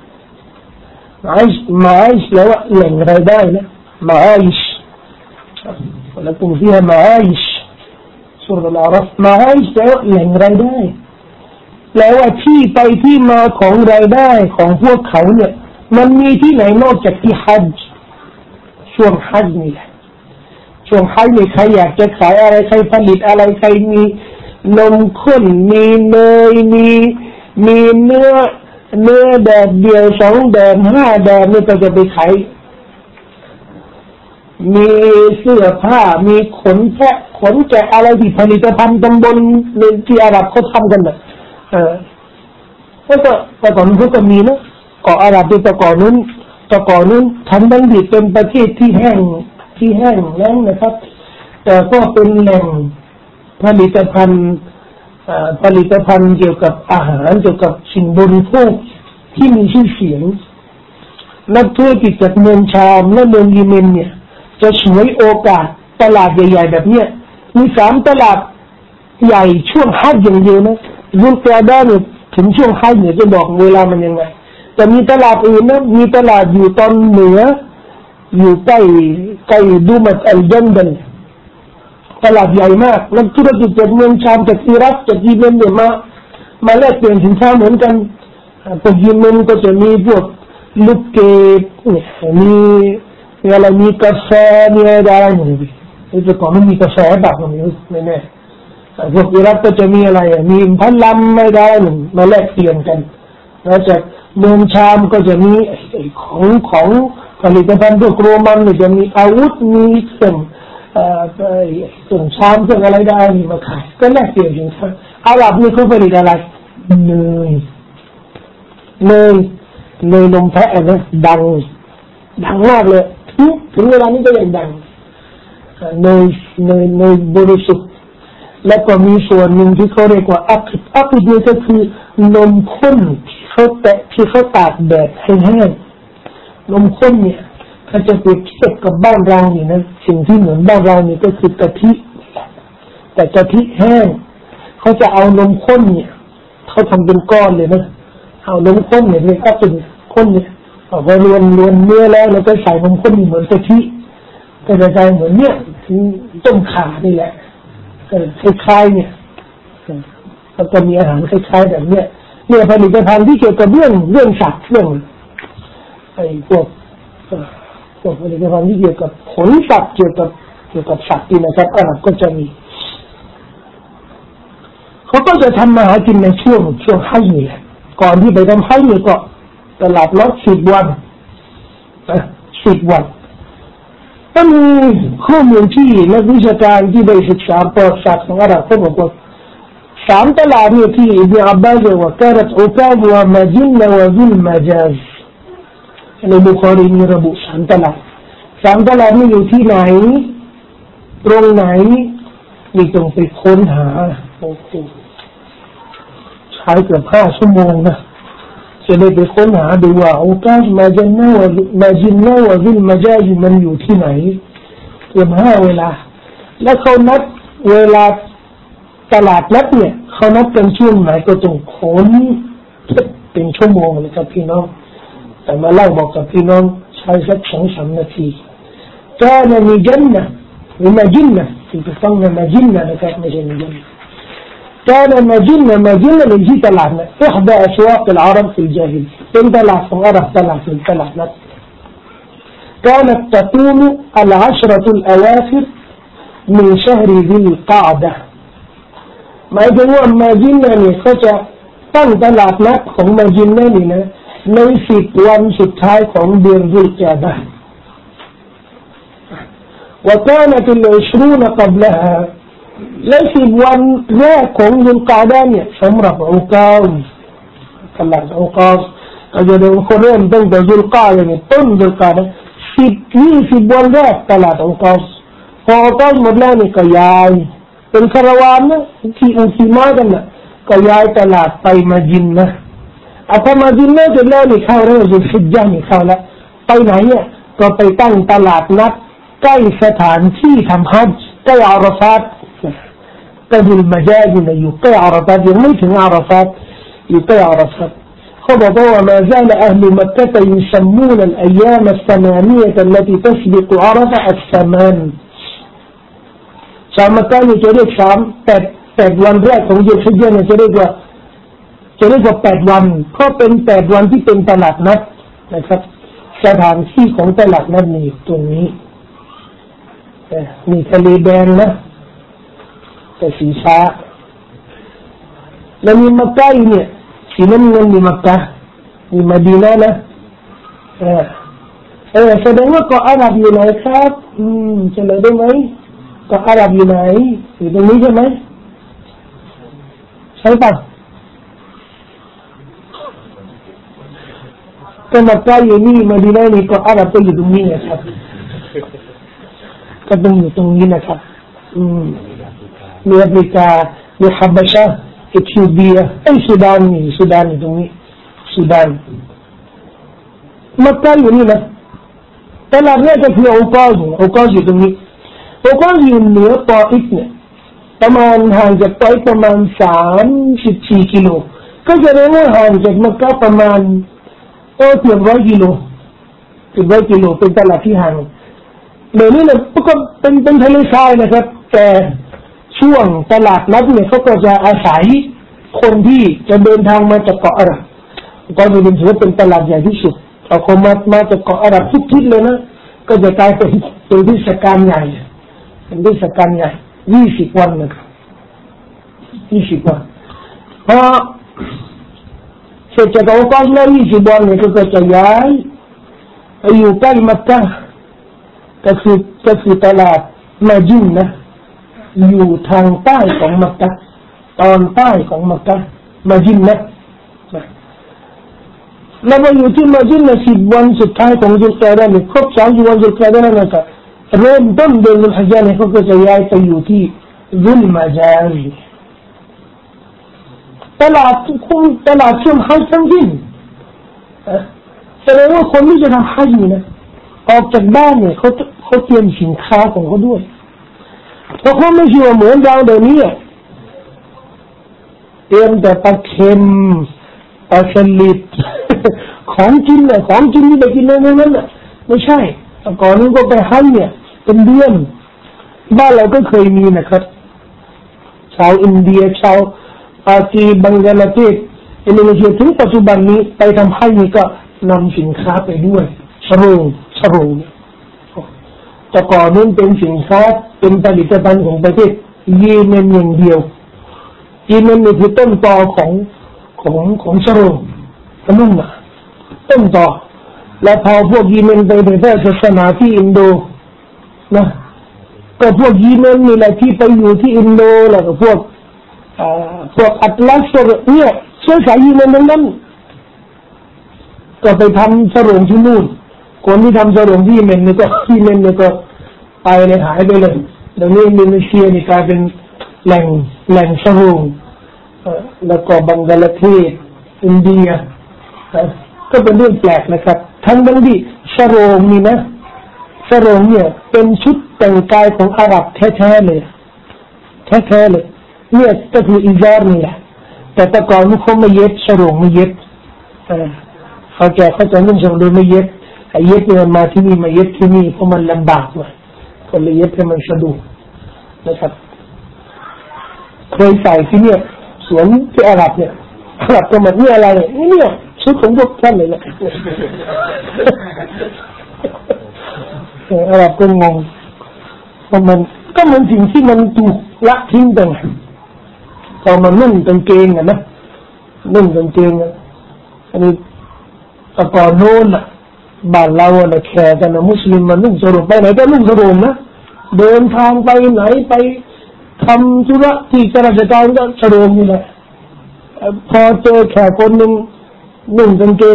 แล้วแหล่งรายได้นะมาอิชولكم فيها معايش سورة الأعراف معايشแล้วแหล่งรายได้แปลว่าที่ไปที่มาของรายได้ของพวกเขาเนี่ยมันมีที่ไหนนอกจากที่ฮัจญ์ช่วงฮัจญ์นี่แหละช่วงฮัจญ์นี่ใครอยากจะขายอะไรใครผลิตอะไรใครมีนมข้นมีเนยมีเนื้อแดดเดียว2 แดด5 แดดนี่ก็จะไปขายมีเสื้อผ้ามีขนแพะขนแกะอะไรที่ผลิตภัณฑ์ตำบลในที่อาหรับเขาทำกันน่ะแล้วก็แต่ก่อนเขาก็มีนะเกาะอาหรับเป็นแต่ก่อนนู้นทันบัณฑิตเป็นประเทศที่แห้งแล้วนะครับแต่ก็เป็นแหล่งผลิตภัณฑ์เกี่ยวกับอาหารเกี่ยวกับสิ่งบริโภคที่มีชื่อเสียงนักธุรกิจจากเมืองชามและเมืองเยเมนเนี่ยจะฉวยโอกาสตลาดใหญ่ๆแบบเนี้ยมี3 ตลาดใหญ่ช่วงฮัจญ์อย่างเดียวนะซุลกออดะห์เนี่ยถึงช่วงฮัจญ์เนี่ยจะบอกเวลามันยังไงแต่มีตลาดอื่นนะมีตลาดอยู่ตอนเหนืออยู่ใกล้ดูมัตอัลจันดัลตลาดใหญ่มากนักธุรกิจจากเมืองชามจากอิรักจากเยเมนเนี่ยมาแลกเปลี่ยนสินค้าเหมือนกันพวกเยเมนก็จะมีพวกลูกเกดมีอะไรมีกาแฟมีอะไรนี่จะก่อนมันมีกาแฟแบบนี้ไม่แน่พวกอิรักก็จะมีอะไรมีพัดลมไม่ได้มาแลกเปลี่ยนกันแล้วจากเมืองชามก็จะมีของผลิตภัณฑ์พวกโรมันเนี่ยจะมีอาวุธมีส่งชามเครื่องอะไรได้นี่มาขายก็แลกเปลี่ยนกันครับอาหรับนี่เขาผลิตอะไรเนยนมแพะนะดังมากเลยถึงเวลานี้ก็ยังดังเนยบริสุทธิ์แล้วก็มีส่วนหนึ่งที่เขาเรียกว่าอักนี่ก็คือนมข้นที่เขาตากแดดให้แห้งนมข้นเนี่ยถ้าจะเปรียบเทียบกับบ้านเรานี่นะสิ่งที่เหมือนบ้านเรานี่ก็คือกะทิแต่กะทิแห้งเขาจะเอานมข้นเนี่ยเขาทำเป็นก้อนเลยนะเอานมข้นเนี่ยก็เป็นข้นเนี่ยเอาไปรวนเนื้อแล้วก็ใส่นมข้นเหมือนกะทิก็จะกลายเหมือนเนี่ยต้มข่านี่แหละคล้ายๆเนี่ยมันก็มีอาหารคล้ายๆแบบเนี้ยเนี่ยผลิตภัณฑ์ที่เกี่ยวกับเรื่องสัตว์เรื่องไอ้พวกผลิตภัณฑ์ที่เกี่ยวกับขนสัตว์เกี่ยวกับสัตว์นี่นะครับอาหรับก็จะมีเขาก็จะทำมาหากินในช่วงฮัจญ์นี่แหละก่อนที่ไปทำฮัจญ์นี่ก็ตลาดนัด10 วัน10 วันก็มีข้อมูลที่นักวิชาการที่ได้ศึกษาประวัติศาสตร์ของอาหรับเขาบอกว่า3 ตลาดเนี่ยที่อิบนุอับบาสบอกว่าكانت عكاظ ومجنة وذو المجازในบุคอรีมีระบุ3 ตลาดนี่อยู่ที่ไหนตรงไหนนี่ต้องไปค้นหาโอ้โหใช้เกือบ5 ชั่วโมงนะจะได้ไปค้นหาดูว่าอุกาสมาจินนะวะซิลมาจาจมันอยู่ที่ไหนเกือบ5 เวลาแล้วเขานัดเวลาตลาดนัดเนี่ยเขานัดกันช่วงไหนก็ต้องค้นเป็นชั่วโมงเลยครับพี่น้องแต่มาเล่าบอกกับพี่น้องใช้สัก 2-3 นาทีكان مجنة ومجنة في تصنع مجنة لكات مجنة كان مجنة من جهة العالم إحدى أسواق العرب في الجاهلية انت العصر عرب طلع كانت تكون 10 الأواخر من شهر ذي القعدة ما يجوا مجنة نخشى ตั้งตลาดนัดของมาจินนะนี่นะใน10 วันสุดท้ายของเดือนซุลกออดะห์وكانت 20 قبلها และ10 วันแรกของซุลกออดะห์เนี่ยสำหรับอุกาซตลาดอุกาซก็จะเดินคนเริ่มตั้งแต่ซุลกออดะห์เนี่ยต้นซุลกออดะห์20 วันแรกตลาดอุกาซพออุกาซหมดแล้วนี่ก็ย้ายเป็นคาราวานนะที่มากันนะก็ย้ายตลาดไปมาจินนะพอมาจินนะเสร็จแล้วนี่เข้าเรื่องซุลฮิจญะห์นี่เข้าแล้วไปไหนเนี่ยก็ไปตั้งตลาดนัดใกล้สถานที่ทำฮัจญ์ใกล้อาราฟาตก็ดุลมาญาจินอยู่ใกล้อาราฟาตยังไม่ถึงอาราฟาตอยู่ใกล้อาราฟาตเขาบอกว่ามาซาลอัลลุมักกะตะยุซัมมูนอัลอัยยามอัสซะมานียะอัลลัตีตัสบิกอาราฟะอัสซะมานชาวมักกะนี่จะเรียก8วันแรกของยุลฮิจญะห์จะเรียกว่า8วันเพราะเป็น8วันที่เป็นตลาดนัดนะครับสถานที่ของตลาดนัดนี่ตรงนี้มีทะเลแดงนะแต่สีฟ้าแล้วมีมักกะเนี่ยสีน้ำเงินมีมักกะมีมะดีนะห์นะแสดงว่าเกาะอาหรับอยู่ไหนครับเฉลยได้ไหมเกาะอาหรับอยู่ไหนอยู่ตรงนี้ใช่ไหมใช่ปะก็มักกะอยู่นี่มะดีนะห์นี่เกาะอาหรับก็อยู่ตรงนี้นะครับก็ต้องอยู่ตรงนี้นะครับมีแอฟริกามีฮับชะเอธิโอเปียสุดานตรงนี้สุดานมักกะอยู่นี่นะแต่ละเนี่ยก็คืออุกาซอยู่ตรงนี้อุกาซอยู่เหนือปออิฟเนี่ยประมาณห่างจากปออิฟประมาณ34กิโลก็จะเรียกว่าห่างจากมักกะประมาณเกือบ100กิโลเป็นตลาดที่ห่างเดี๋ยวนี้เนี่ยก็เป็นทะเลทรายนะครับแต่ช่วงตลาดนัดเนี่ยเขาก็จะอาศัยคนที่จะเดินทางมาจากเกาะอาหรับก็จะถือว่าเป็นตลาดใหญ่ที่สุดเอาคนมาจากเกาะอาหรับทุกทิศเลยนะก็จะกลายเป็นเทศกาลใหญ่เป็นเทศกาลใหญ่20 วันนะครับ20 วันพอเสร็จจากอุกาซแล้ว20 วันเนี่ยก็จะย้ายไปอยู่ใกล้มักกะก็คือตลาดมาจินนะอยู่ทางใต้ของมักกะตอนใต้ของมักกะมาจินนะแล้วมาอยู่ที่มาจินนะ10 วันสุดท้ายของจุลกาดะนี่ครบ30 วันจุลกาดะนะครับเริ่มต้นเดือนซุลฮิจญะห์เนี่ยเขาก็จะย้ายไปอยู่ที่ซุลมาญาซิตลาดช่วงฮัจญ์ทั้งสิ้นแสดงว่าคนที่จะทำฮัจญ์นะออกจากบ้านเนี่ยเขาเตรียมสินค้าของเขาด้วยเพราะเขาไม่ใช่เหมือนเราเดี๋ยวนี้เตรียมแต่ปลาเค็มปลาสลิดของกินที่ไปกินในนั้นน่ะไม่ใช่ก่อนนี้ก็ไปฮัจญ์เนี่ยเป็นเดือนบ้านเราก็เคยมีนะครับชาวอินเดียชาวปากีบังกลาเทศอินโดนีเซียถึงปัจจุบันนี้ไปทำฮัจญ์นี่ก็นำสินค้าไปด้วยสรงแต่ก่อนนั้นเป็นสินค้าเป็นผลิตภัณฑ์ของประเทศเยเมนอย่างเดียวเยเมนนี่คือต้นตอของสรงขนมต้นตอแล้วพอพวกเยเมนไปเผยแพร่ศาสนาที่อินโดนะก็พวกเยเมนนี่แหละที่ไปอยู่ที่อินโดแล้วก็พวกอัตลัสเนี่ยเชื้อสายเยเมนนั้นก็ไปทำสรงที่นู่นคนที่ทำสรงที่เยเมนนี่ก็ไปเลยหายไปเลยเดี๋ยวนี้อินโดนีเซียนี่กลายเป็นแหล่งสรงแล้วก็บังกลาเทศอินเดียก็เป็นเรื่องแปลกนะครับทั้งที่สรงนี่นะสรงเนี่ยเป็นชุดแต่งกายของอาหรับแท้ๆเลยเนี่ยก็คืออิซาร์นี่แหละแต่แต่ก่อนเขาไม่เย็บสรงไม่เย็บเขาจะนุ่งสรงโดยไม่เย็บเย็บเนี่ยมาที่นี่มาเย็บที่นี่เพราะมันลำบากหน่อยก็เลยเย็บให้มันสะดวกนะครับเคยใส่ที่เนี่ยสวนที่อาหรับเนี่ยอาหรับก็มันนี่อะไรเนี่ยชุดของพวกท่านเลยแหละอาหรับก็งงเพราะมันก็เหมือนสิ่งที่มันถูกละทิ้งไปพอมันนุ่งกางเกงนะนุ่งกางเกงอันนี้ตะกอนโน่นบ้านเราเนี่ยแขกกันนะมุสลิมมันนุ่งสรงไปไหนก็นุ่งสรงนะเดินทางไปไหนไปทำธุระที่ราชการก็สรงนี่แหละพอเจอแขกคนหนึ่งนุ่งกางเกง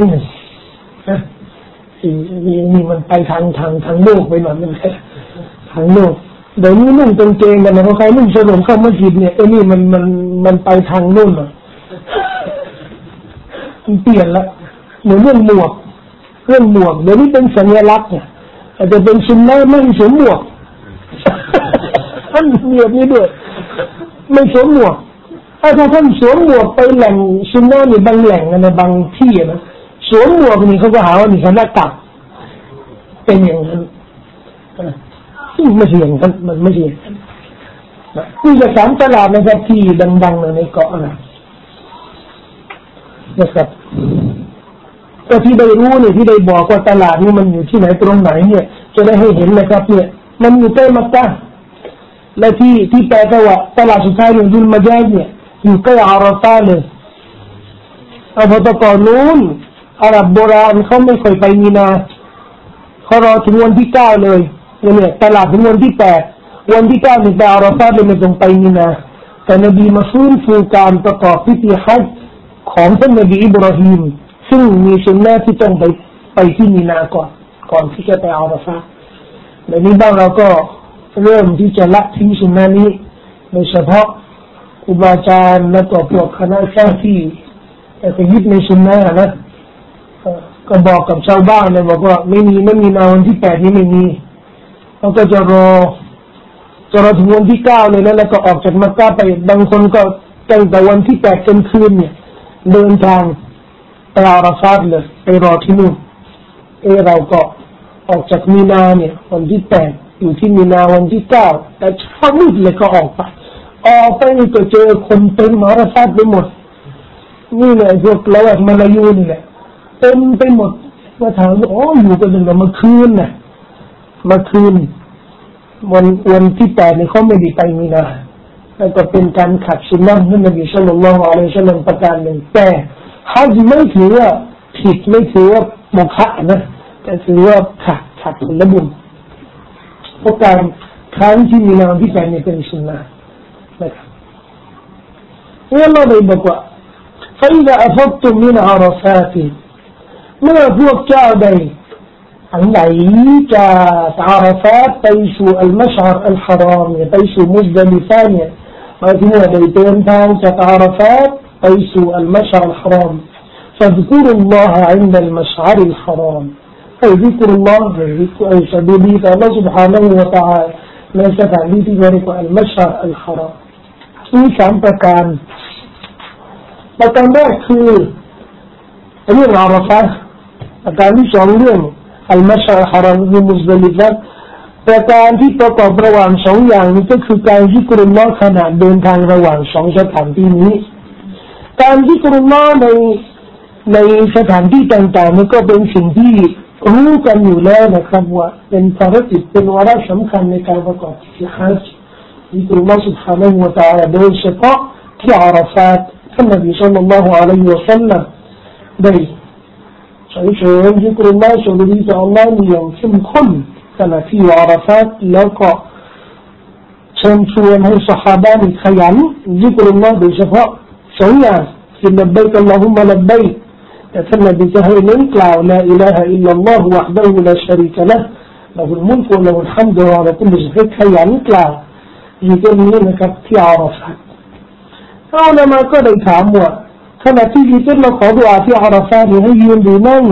นี่มันไปทางโลกไปหน่อยมันทางโลกเดี๋ยวนี้นุ่งกางเกงกันนะเพราะใครนุ่งสรงเข้ามัสยิดเนี่ยนี่มันไปทางโน้นอ่ะมันเปลี่ยนละเหมือนเรื่องหมวกเดี๋ยวนี้เป็นสัญลักษณ์เนี่ยอาจจะเป็นซุนนะห์ไม่สวมหมวกท่านมีแบบนี้ด้วยไม่สวมหมวกถ้าท่านสวมหมวกไปแหล่งซุนนะในบางแหล่งในบางที่นะสวมหมวกนี่เขาก็หาว่านี่คณะกลับเป็นอย่างนั้นซึ่งไม่ใช่อย่างนั้นมันไม่ใช่นี่จะสามตลาดนะครับที่ดังๆในเกาะนะครับก็ที่ได้รู้เนี่ยที่ได้บอกว่าตลาดนี้มันอยู่ที่ไหนตรงไหนเนี่ยจะได้ให้เห็นนะครับเนี่ยมันอยู่ใกล้มักกะห์และที่แปลว่าตลาดสุดท้ายของดุลมาญาดเนี่ยอยู่ใกล้อาราฟาเลยพอตะก่อนนู้นอาหรับโบราณเขาไม่ค่อยไปมีนาเขารอถึงวันที่9เลยเนี่ยตลาดถึงวันที่8วันที่9ถึงไปอาราฟาเลยไม่ต้องไปมีนาแต่นบีมาฟื้นฟูการประกอบพิธีฮัจญ์ของท่านนบีอิบราฮิมซึ่งมีสุนนะที่ต้องไปที่มีนาก่อนที่จะไปอาราฟาในนี้บ้างเราก็เริ่มที่จะละทิ้งสุนนะนี้โดยเฉพาะครูบาอาจารย์และก็พวกคณะเจ้าที่แต่ยึดในสุนนะนะก็บอกกับชาวบ้านเลยบอกว่าไม่มีนาวันที่8นี้ไม่มีเราก็จะรอถึงวันที่9เลยแล้วก็ออกจากมักกะห์ไปบางคนก็ตั้งแต่วันที่8จนคืนเนี่ยเดินทางไปอาราฟาเลยไปรอที่นู่นเราก็ออกจากมีนาเนี่ยวันที่8อยู่ที่มีนาวันที่9แต่เช้ามืดเลยก็ออกไปก็เจอคนเต็มอาราฟาไปหมดนี่แหละพวกเราอะมาลายูนี่แหละเต็มไปหมดมาถามว่าอยู่กันตั้งแต่เมื่อคืนวันที่8เนี่ยเขาไม่ได้ไปมีนาแล้วก็เป็นการขัดสุนนะที่นบีศ็อลลัลลอฮุอะลัยฮิวะซัลลัมประการหนึ่งแต่ฮัจญ์ไม่ถือว่าผิดไม่ถือว่าโมฆะนะแต่ถือว่าขัดผลบุญเพราะการค้างที่มีนาที่8เนี่ยเป็นสุนนะนะครับนี่เราได้บอกว่าفإذا أفضتم من عرفات เมื่อพวกเจ้าได้อันไหนจากอาราฟาตไปสู่อัลมัชอัรอัลฮารอมเนี่ยไปสู่มุซดะลิฟะเนี่ยหมายถึงว่าได้เดินทางจากอาราฟาตไปสู่อัลมัชอัรอัลฮารอม فاذكروا الله عند المشعر الحرام ให้ซิกรุลลอฮ์ให้สะดุดีต่อ Allah سبحانه และ تعالى ในสถานที่ที่เรียกว่าอัลมัชอัรอัลฮารอมมี3ประการแรกคือเรื่องอาราฟาตประการที่2เรื่องอัลมัชอัรฮารอมในมุซดะลิฟะประการที่ประกอบระหว่าง2อย่างนี้ก็คือการซิกรุลลอฮ์ขณะเดินทางระหว่าง2สถานที่นี้การซิกรุลลอฮ์ในสถานที่ต่างๆนี่ก็เป็นสิ่งที่รู้กันอยู่แล้วนะครับว่าเป็นภารกิจเป็นวาระสำคัญในการประกอบพิธีฮัจญ์ซิกรุลลอฮ์ سبحانه และ تعالى โดยเฉพาะที่อาราฟาตท่านนบีศ็อลลัลลอฮุอะลัยฮิวะซัลลัมได้ใช้เชิญซิกรุลลอฮ์สดุดีต่อ Allah อย่างเข้มข้นขณะที่อาราฟาตแล้วก็เชิญชวนให้ซอฮาบะห์ขยันซิกรุลลอฮ์โดยเฉพาะ2อย่างที่ละบัยกอัลลอฮุมะละบัยกแต่ท่านนบีจะให้เน้นกล่าวลาอิลาฮะอิลลัลลอฮุวะฮ์ดะฮูลาชะรีกะละห์ละฮุลมุลกุวะละฮุลฮัมดุวะละกุลชัยขยันกล่าวอยู่ตรงนี้นะครับที่อาราฟาตเราเนี่ยมาก็ได้ถามว่าขณะที่ยืนเราขอดุอาที่อาราฟาตให้ยืนหรือนั่ง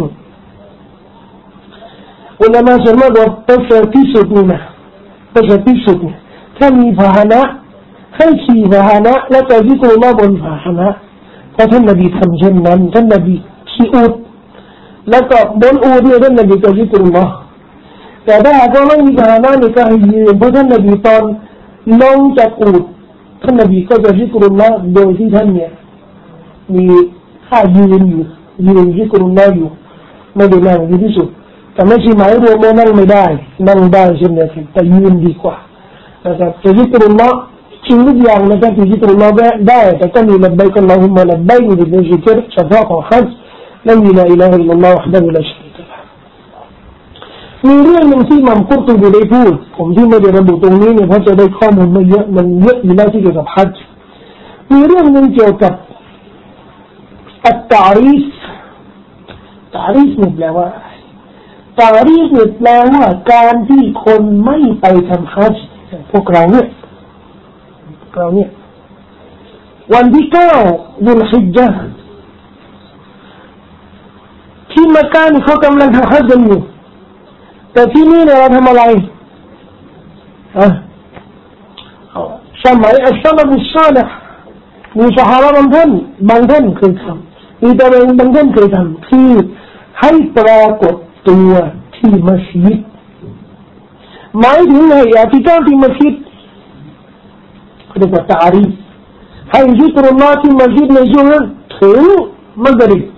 อุลามะส่วนมากบอกประเสริฐที่สุดนี่นะประเสริฐที่สุดเนี่ยถ้ามีพาหนะให้ขี่พาหนะแล้วก็ซิกรุลลอฮ์บนพาหนะเพราะท่านนบีทำเช่นนั้นท่านนบีขี่อูฐแล้วก็บนอูฐเนี่ยท่านนบีก็ซิกรุลลอฮ์แต่ถ้าหากว่าไม่มีพาหนะนี่ก็ให้ยืนเพราะท่านนบีตอนลงจากอูฐท่านนบีก็จะซิกรุลลอฮ์โดยที่ท่านเนี่ยมีท่ายืนซิกรุลลอฮ์อยู่ไม่ได้นั่งดีที่สุดแต่ไม่ใช่หมายรวมว่านั่งไม่ได้นั่งได้เช่นเดียวกันแต่ยืนดีกว่านะครับจะซิกรุลลอฮ์ชิ้นทุกอย่างนะครับที่ซิกรุลลอฮ์ได้แต่ก็มีละบัยกอัลลอฮุมะละบัยกอยู่ในซิกรเฉพาะของฮัจญ์และมีลาอิลาฮะอิลลัลลอฮ์วะฮ์ดะฮูลาชะรีกะละห์มีเรื่องนึงที่มัมกุรตุบีได้พูดผมที่ไม่ได้ระบุตรงนี้เนี่ยเพราะจะได้ข้อมูลไม่เยอะมันเยอะอยู่แล้วที่เกี่ยวกับฮัจญ์มีเรื่องนึงเกี่ยวกับอัตตารีฟนี่แปลว่าตารีฟเนี่ยแปลว่าการที่คนไม่ไปทำฮัจญ์พวกเราเนี่ยวันที่9ดุลฮิจญะห์ที่มักกะห์เขากำลังทำฮัจญ์อยู่แต่ที่นี่เนี่ยเราทำอะไรสมัยอัสซาลามุสซาลิห์มีซอฮาบะห์บางท่านเคยทำมีตะเรงบางท่านเคยทำคือให้ปรากฏตัวที่มัสยิดหมายถึงให้อธิษฐานที่มัสยิดเรียกว่าตารีให้ซิกรุลลอฮ์ที่มัสยิดในช่วงนั้นถึงมักริบ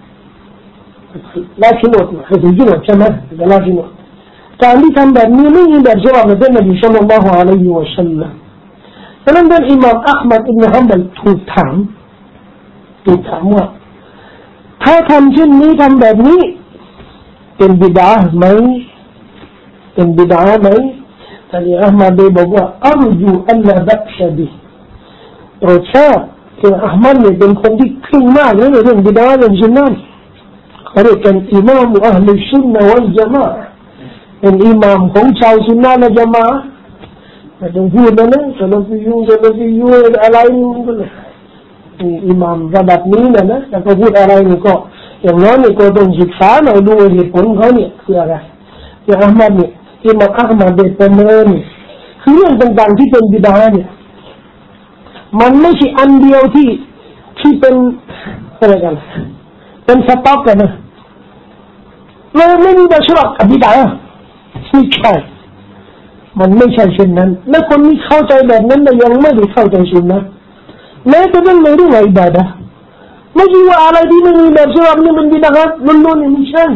ลาชิโนดให้ถึงชิโนดใช่ไหมลาชิโนดการที่ทำแบบนี้ไม่มีแบบฉบับของนบีศ็อลลัลลอฮุอะลัยฮิวะซัลลัมฉะนั้นท่านอิหม่ามอัห์มัดอิบนุฮัมบัลถูกถามว่าถ้าทำเช่นนี้ทำแบบนี้เป็นบิดาไหมเป็นบิดาไหมท่านอัห์มัดได้บอกว่าอัรจูอัลลาบักชบิโปรดทราบคืออัห์มัดเนี่ยเป็นคนที่เคร่งมากในเรื่องบิดาเรื่องสุนนะเขาเรียกกันอิมามอัลลุซุนนะวัลญะมาอะห์เป็นอิหม่ามของชาวซุนนะและญะมาอะห์แต่ต้องพูดนะซะลาฟียูอะไรนี่ก็เลยอิหม่ามระดับนี้นะแต่ก็พูดอะไรนี่ก็อย่างน้อยนี่ก็ต้องศึกษาหน่อยดูเหตุผลเขาเนี่ยคืออะไรอย่างอัห์มัดเนี่ยอิหม่ามอัห์มัดได้ประเมินคือเรื่องต่างๆที่เป็นบิดาเนี่ยมันไม่ใช่อันเดียวที่เป็นอะไรกันเป็นสต็อกกันนะเราไม่มีแบบฉบับบิดาไม่ใช่มันไม่ใช่เช่นนั้นและคนที่เข้าใจแบบนั้นยังไม่ได้เข้าใจสุนนะแม้แต่เรื่องในเรื่องอิบาดะห์ไม่ใช่ว่าอะไรที่ไม่มีแบบฉบับนี่มันบิดาล้วนๆไม่ใช่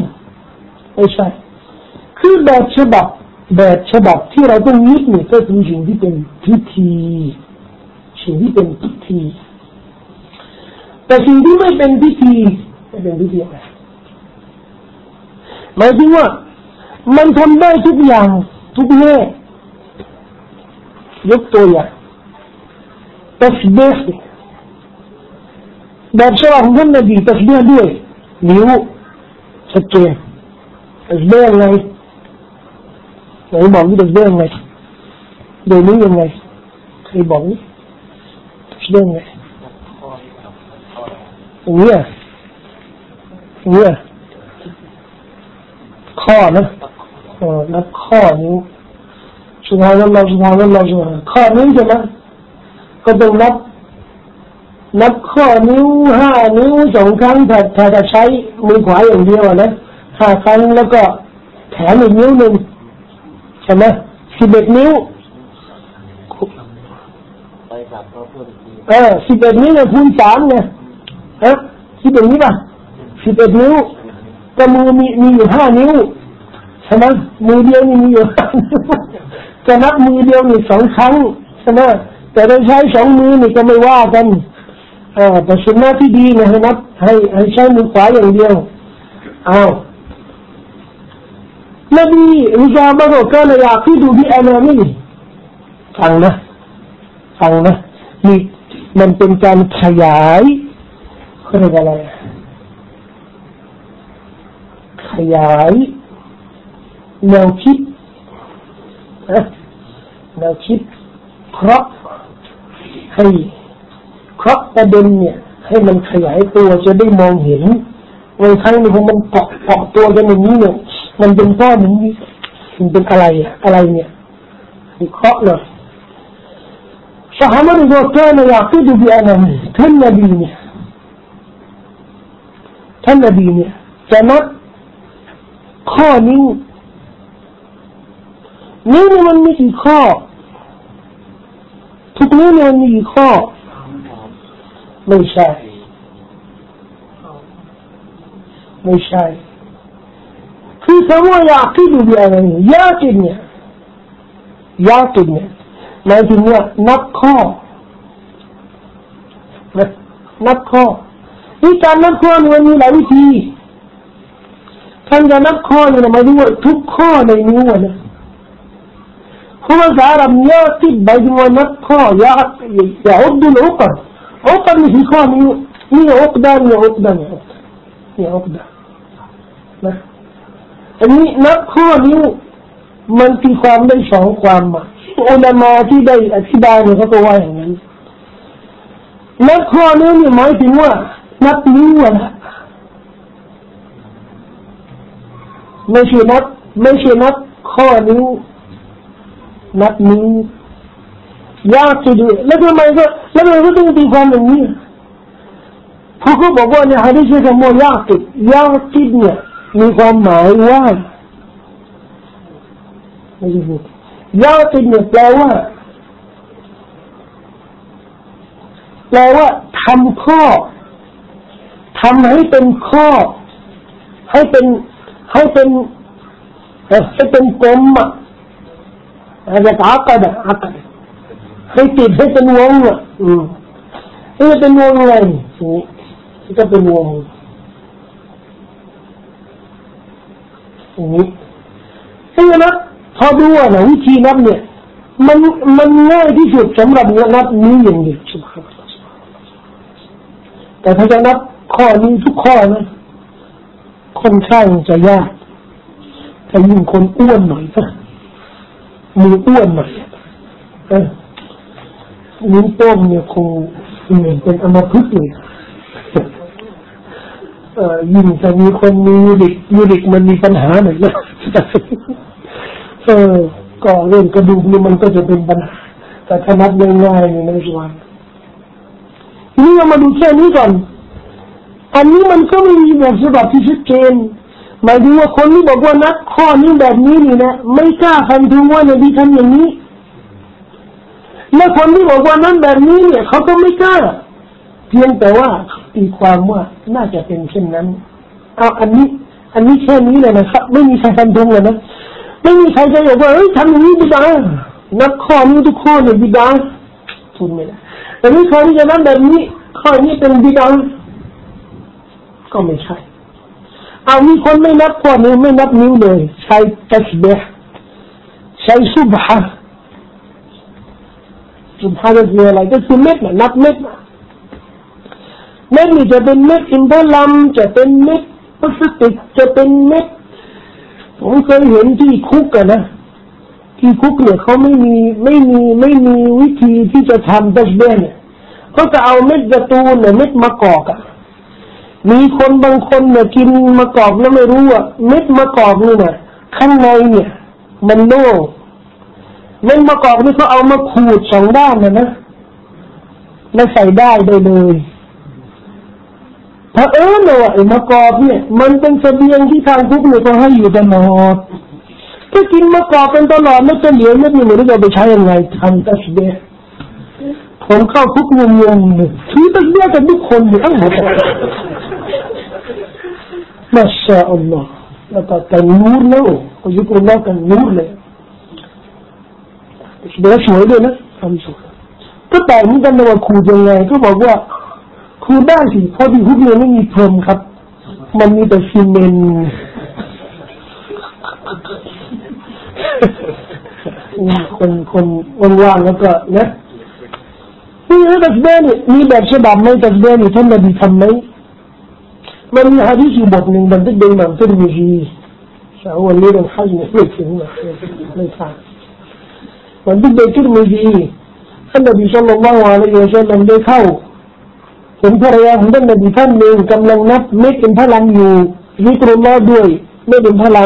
คือแบบฉบับที่เราต้องยึดนี่ก็คือสิ่งที่เป็นพิธีแต่สิ่งที่ไม่เป็นพิธีอะไรหมายถึงว่ามันทำได้ทุกอย่างทุกแง่ยกตัวอย่างตัสบีฮ์แบบฉบับของท่านนบีตัสบีฮ์ด้วยนิ้วชัดเจนตัสบีฮ์ยังไงไหนบอกนี่ตัสบีฮ์ยังไงโดยนี้ยังไงใครบอกนี่ตัสบีฮ์ยังไงเนี่ยข้อนะนับข้อนิ้วสุภาพนั่นเราข้อนิ้วใช่ไหมก็ต้องนับข้อนิ้ว5 นิ้ว2 ครั้งถ้าจะใช้มือขวาอย่างเดียวนะ5 ครั้งแล้วก็แถมอีกนิ้วนึงใช่ไหม11 นิ้ว11 นิ้วเนี่ยคูณ3ไง11 นิ้วป่ะ11 นิ้วก็มือมีอยู่5 นิ้วใช่ไหมมือเดียวนี่มีอยู่จะนับมือเดียวนี่2 ครั้งใช่ไหมแต่ถ้าใช้2 มือนี่ก็ไม่ว่ากันแต่สุนนะที่ดีนะให้นับให้ใช้มือขวาอย่างเดียวนบีอิซาบะก็กานยากิดูบิอานามิฟังนะนี่มันเป็นการขยายเขาเรียกอะไรขยายแนวคิดเพราะประเด็นเนี่ยให้มันขยายตัวจะได้มองเห็นบางครั้งนี่พอมันเกาะตัวกันอย่างนี้เนี่ยมันเป็นก้อนอย่างนี้มันเป็นอะไรเนี่ยวิเคราะห์เลยซอฮาบะห์บอกว่าอยากดูบิอานามิท่านนบีเนี่ยจะนับข้อนิ้วมันมีกี่ข้อทุกนิ้วมันมีกี่ข้อไม่ใช่คือคำว่าอยากดูบิอานามิอยากเนี่ยหมายถึงว่านับข้อนี่การนับข้อนี่มันมีหลายวิธีท่านจะนับข้อนี่หมายถึงว่าทุกข้อในนิ้วนะเพราะภาษาอาหรับยาติบหมายถึงว่านับข้อยาอุดดุลอุกดนี่คือข้อนิ้วนี่อุกดานะอันนี้นับข้อนิ้วมันตีความได้2 ความหมายอุลามะที่ได้อธิบายเนี่ยเขาก็ว่าอย่างนั้นนับข้อนิ้วนี่หมายถึงว่านับนิ้วนะไม่ใช่นับข้อนิ้วนับนิ้วยากิดแล้วทำไมก็ต้องตีความอย่างนี้เพราะเขาบอกว่าในหะดีษคำว่ายากิดเนี่ยมีความหมายว่ายากิดเนี่ยแปลว่าทำข้อทำให้เป็นข้อให้เป็นกลมอ่ะอะไรก็อักดะให้ติดให้เป็นวงอ่ะให้เป็นวงอะไรนี่ก็เป็นวงอย่างนี้ใช่ไหมนะพอดูว่าวิธีนับเนี่ยมันง่ายที่สุดสำหรับนับนี้อย่างเดียวใช่ไหมแต่ถ้าจะนับข้อนี้ทุกข้อนะค่อนข้างจะยากถ้ายิ่งคนอ้วนหน่อยนะมืออ้วนหน่อยนิ้วโป้งเนี่ยคงเป็นอัมพฤกษ์เลยยิ่งจะมีคนมียูริกมันมีปัญหาหน่อยนะก็เรื่องกระดูกนี่มันก็จะเป็นปัญหาแต่ถ้านับง่ายๆเนี่ยไม่ใช่ว่านี่เรามาดูแค่นี้ก่อนอันนี้มันก็ไม่มีแบบฉบับที่ชัดเจนหมายถึงว่าคนที่บอกว่านักข้อนี้แบบนี้นี่นะไม่กล้าฟันธงว่านบีทำอย่างนี้และคนที่บอกว่านั้นแบบนี้เนี่ยเขาก็ไม่กล้าเพียงแต่ว่าตีความว่าน่าจะเป็นเช่นนั้นเอาอันนี้แค่นี้เลยนะครับไม่มีใครฟันธงเลยนะไม่มีใครจะบอกว่าทำอย่างนี้บิดานักข้อนี้ทุกข้อเนี่ยบิดาทุนไม่ได้แต่นี่ข้อที่จะนับแบบนี้ข้อนี้เป็นบิดาก็ไม่ใช่เอามีคนไม่นับข้อนี้ไม่นับนิ้วเลยใช้ตัสบีห์ใช้ซุบฮะซุบฮะก็คืออะไรก็คือเม็ดนับเม็ดนี่จะเป็นเม็ดอินทลัมจะเป็นเม็ดพลาสติกจะเป็นเม็ดผมเคยเห็นที่คุกกันนะที่คุกเนี่ยเขาไม่มีวิธีที่จะทำตัสบีห์เนี่ยเขาจะเอาเม็ดยาตูนเนี่ยเม็ดมะกอกอ่ะมีคนบางคนเนี่ยกินมะกอกแล้วไม่รู้ว่าเม็ดมะกอกนี่เนี่ยข้างในเนี่ยมันโล่เม็ดมะกอกนี่เขาเอามาขูดสองด้านนะแล้วใส่ได้เลยถ้าเนี่ยไอ้มะกอกเนี่ยมันเป็นเสบียงที่ทางคุกเนี่ยเขาให้อยู่ตลอดถ้ากินมะกอกเป็นตลอดไม่จะเหลือเม็ดนี่ไม่รู้จะไปใช้ยังไงทำตัสบีห์ผมเข้าคุกงงเลยถือตัสบีห์กันทุกคนเลยทั้งหมดมาชาอัลลอฮ์แล้วก็กันนูร์แล้วก็ยุคอัลลอฮ์กันนูร์เลยเดี๋ยวสวยด้วยนะทำสวยก็แต่นี่กันว่าครูยังไงก็บอกว่าครูได้สิเพราะที่คุกเนี่ยไม่มีพรมครับมันมีแต่ซีเมนต์คนว่างๆแล้วก็นะนี่ตัสบีห์นี่มีแบบฉบับไหมตัสบีห์นี่ท่านนบีทำไหมมันมีหะดีษอยู่บทหนึ่งบันทึกโดยอิหม่ามติรมิซีชาววันนี้เป็นฮัจญ์ไม่ถึงไม่ทันบันทึกโดยติรมิซีท่านนบีศ็อลลัลลอฮุอะลัยฮิวะซัลลัมได้เข้าเห็นภรรยาของท่านนบีท่านหนึ่งกำลังนับเม็ดอินทลัมอยู่ซิกรุลลอฮ์ด้วยเม็ดอินทลัม